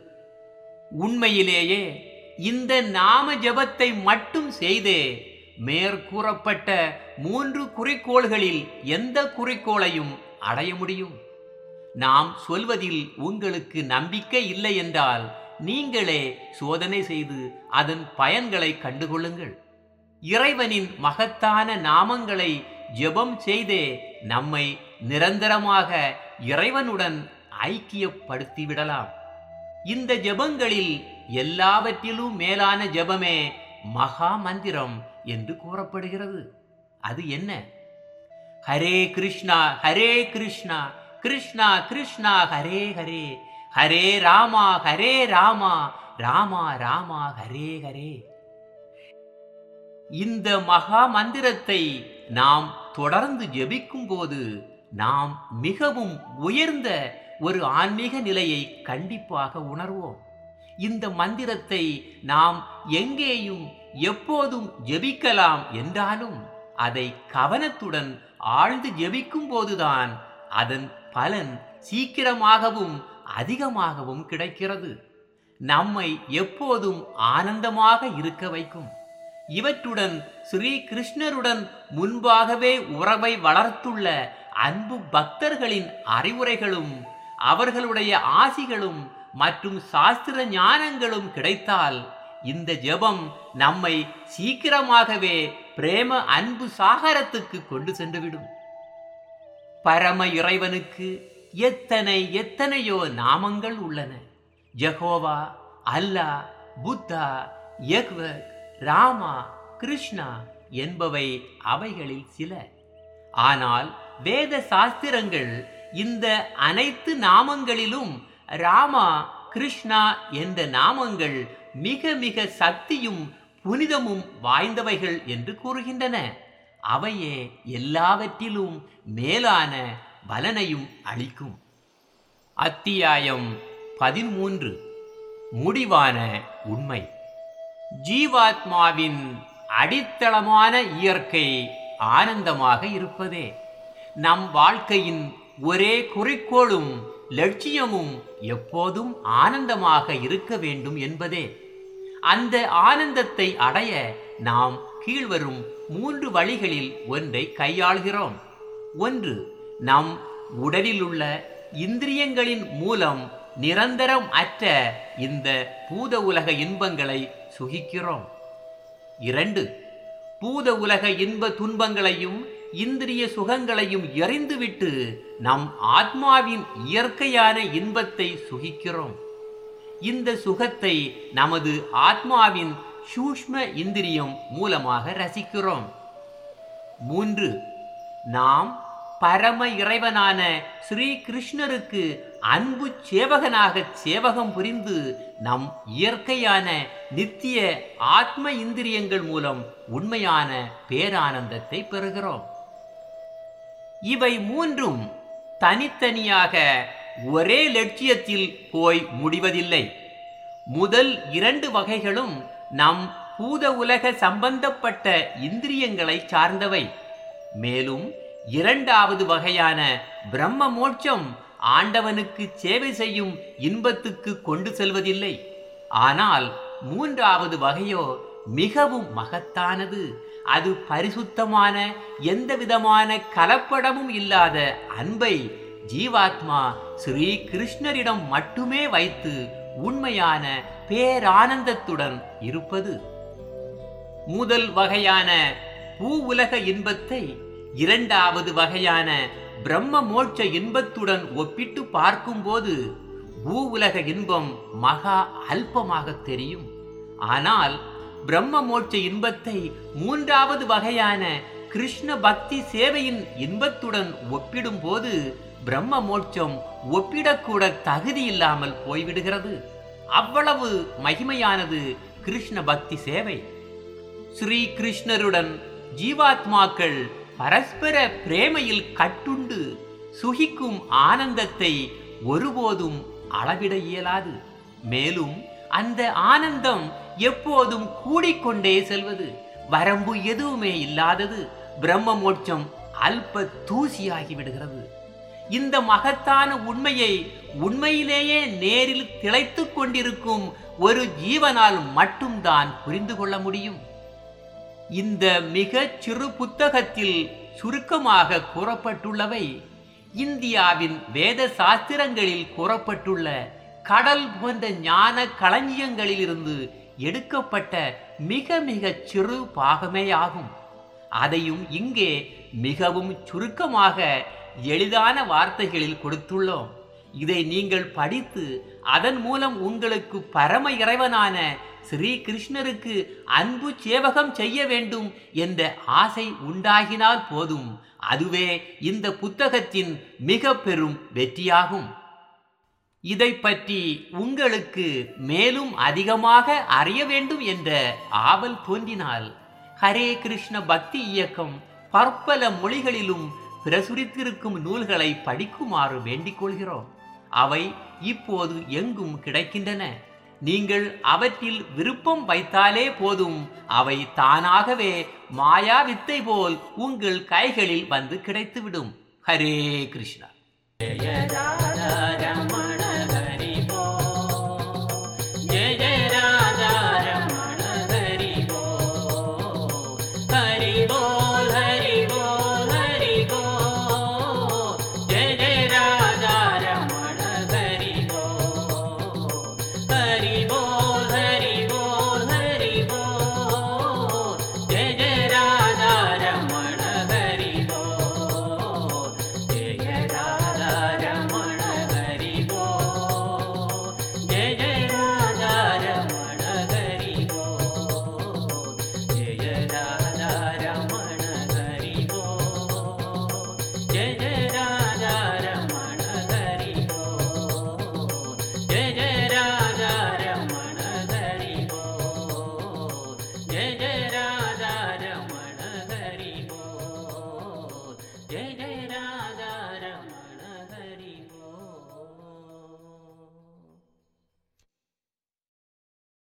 உண்மையிலேயே இந்த நாம ஜபத்தை மட்டும் செய்தே மேற்கூறப்பட்ட 3 குறிக்கோள்களில் எந்த குறிக்கோளையும் அடைய முடியும். நாம் சொல்வதில் உங்களுக்கு நம்பிக்கை இல்லை என்றால் நீங்களே சோதனை செய்து அதன் பயன்களை கண்டுகொள்ளுங்கள். இறைவனின் மகத்தான நாமங்களை ஜெபம் செய்தே நம்மை நிரந்தரமாக இறைவனுடன் ஐக்கியப்படுத்திவிடலாம். இந்த ஜெபங்களில் எல்லாவற்றிலும் மேலான ஜெபமே மகா மந்திரம் என்று கூறப்படுகிறது. அது என்ன? ஹரே கிருஷ்ணா ஹரே கிருஷ்ணா கிருஷ்ணா கிருஷ்ணா ஹரே ஹரே, ஹரே ராமா ஹரே ராமா ராமா ராமா ஹரே ஹரே. இந்த மகா மந்திரத்தை நாம் தொடர்ந்து ஜெபிக்கும் போது நாம் மிகவும் உயர்ந்த ஒரு ஆன்மீக நிலையை கண்டிப்பாக உணர்வோம். இந்த மந்திரத்தை நாம் எங்கேயும் எப்போதும் ஜெபிக்கலாம் என்றாலும் அதை கவனத்துடன் ஆழ்ந்து ஜெபிக்கும் போதுதான் அதன் பலன் சீக்கிரமாகவும் அதிகமாகவும் கிடைக்கிறது. நம்மை எப்போதும் ஆனந்தமாக இருக்க வைக்கும். இவற்றுடன் ஸ்ரீ கிருஷ்ணருடன் முன்பாகவே உறவை வளர்த்துள்ள அன்பு பக்தர்களின் அறிவுரைகளும் அவர்களுடைய ஆசிகளும் மற்றும் சாஸ்திர ஞானங்களும் கிடைத்தால் இந்த ஜெபம் நம்மை சீக்கிரமாகவே பிரேம அன்பு சாகரத்துக்கு கொண்டு சென்றுவிடும். பரம இறைவனுக்கு எத்தனையோ நாமங்கள் உள்ளன. ஜெகோவா, அல்லாஹ், புத்தா, யக்வர், ராமா, கிருஷ்ணா என்பவை அவைகளில் சில. ஆனால் வேத சாஸ்திரங்கள் இந்த அனைத்து நாமங்களிலும் ராமா, கிருஷ்ணா என்ற நாமங்கள் மிக மிக சக்தியும் புனிதமும் வாய்ந்தவைகள் என்று கூறுகின்றன. அவையே எல்லாவற்றிலும் மேலான பலனையும் அளிக்கும். அத்தியாயம் 13. முடிவான உண்மை. ஜீவாத்மாவின் அடித்தளமான இயற்கை ஆனந்தமாக இருப்பதே. நம் வாழ்க்கையின் ஒரே குறிக்கோளும் லட்சியமும் எப்போதும் ஆனந்தமாக இருக்க வேண்டும் என்பதே. அந்த ஆனந்தத்தை அடைய நாம் கீழ்வரும் 3 வழிகளில் ஒன்றை கையாள்கிறோம். 1. நம் உடலில் உள்ள இந்திரியங்களின் மூலம் நிரந்தரம் அற்ற இந்த பூத உலக இன்பங்களை சுகிக்கிறோம். 2. பூத உலக இன்ப துன்பங்களையும் இந்திரிய சுகங்களையும் எறிந்துவிட்டு நம் ஆத்மாவின் இயற்கையான இன்பத்தை சுகிக்கிறோம். இந்த சுகத்தை நமது ஆத்மாவின் சூஷ்ம இந்திரியம் மூலமாக ரசிக்கிறோம். 3. நாம் பரம இறைவனான ஸ்ரீ கிருஷ்ணருக்கு அன்பு சேவகனாக சேவகம் புரிந்து நம் இயற்கையான நித்திய ஆத்ம இந்திரியங்கள் மூலம் உண்மையான பேரானந்தத்தை பெறுகிறோம். இவை மூன்றும் தனித்தனியாக ஒரே லட்சியத்தில் போய் முடிவதில்லை. முதல் 2 வகைகளும் நம் பூத உலக சம்பந்தப்பட்ட இந்திரியங்களை சார்ந்தவை. மேலும் 2வது வகையான பிரம்ம மோட்சம் ஆண்டவனுக்கு சேவை செய்யும் இன்பத்துக்கு கொண்டு செல்வதில்லை. ஆனால் 3வது வகையோ மிகவும் மகத்தானது. அது பரிசுத்தமான எந்தவிதமான கலப்படமும் இல்லாத அன்பை ஜீவாத்மா ஸ்ரீ கிருஷ்ணரிடம் மட்டுமே வைத்து உண்மையான பேரானந்தத்துடன் இருப்பது. முதல் வகையான பூ உலக இன்பத்தை 2வது வகையான பிரம்ம மோட்ச இன்பத்துடன் ஒப்பிட்டு பார்க்கும்போது பூ உலக இன்பம் மகா அல்பமாக தெரியும். ஆனால் பிரம்ம மோட்ச இன்பத்தை 3வது வகையான கிருஷ்ண பக்தி சேவையின் இன்பத்துடன் ஒப்பிடும்போது பிரம்ம மோட்சம் ஒப்பிடக்கூட தகுதி இல்லாமல் போய்விடுகிறது. அவ்வளவு மகிமையானது கிருஷ்ண பக்தி சேவை. ஸ்ரீ கிருஷ்ணருடன் ஜீவாத்மாக்கள் பரஸ்பர பிரேமையில் கட்டுண்டு சுகிக்கும் ஆனந்தத்தை ஒருபோதும் அளவிட இயலாது. மேலும் அந்த ஆனந்தம் எப்போதும் கூடிக்கொண்டே செல்வது, வரம்பு எதுவுமே இல்லாதது. பிரம்ம மோட்சம் அல்ப தூசியாகி விடுகிறது. இந்த மகத்தான உண்மையை உண்மையிலேயே நேரில் திளைத்துக் கொண்டிருக்கும் ஒரு ஜீவனால் மட்டும்தான் புரிந்து கொள்ள முடியும். இந்த மிக சிறு புத்தகத்தில் சுருக்கமாக கூறப்பட்டுள்ளவை இந்தியாவின் வேத சாஸ்திரங்களில் கூறப்பட்டுள்ள கடல் போன்ற ஞான களஞ்சியங்களிலிருந்து எடுக்கப்பட்ட மிக மிக சிறு பாகமே ஆகும். அதையும் இங்கே மிகவும் சுருக்கமாக எளிதான வார்த்தைகளில் கொடுத்துள்ளோம். இதை நீங்கள் படித்து அதன் மூலம் உங்களுக்கு பரம இறைவனான ஸ்ரீ கிருஷ்ணருக்கு அன்பு சேவகம் செய்ய வேண்டும் என்ற ஆசை உண்டாகினால் போதும். அதுவே இந்த புத்தகத்தின் மிக பெரும் வெற்றியாகும். இதை பற்றி உங்களுக்கு மேலும் அதிகமாக அறிய வேண்டும் என்ற ஆவல் தோன்றினால் ஹரே கிருஷ்ண பக்தி இயக்கம் பற்பல மொழிகளிலும் பிரசுரித்திருக்கும் நூல்களை படிக்குமாறு வேண்டிக் கொள்கிறோம். அவை இப்போது எங்கும் கிடைக்கின்றன. நீங்கள் அவற்றில் விருப்பம் வைத்தாலே போதும், அவை தானாகவே மாயா வித்தை போல் உங்கள் கைகளில் வந்து கிடைத்துவிடும். ஹரே கிருஷ்ணா. जय जय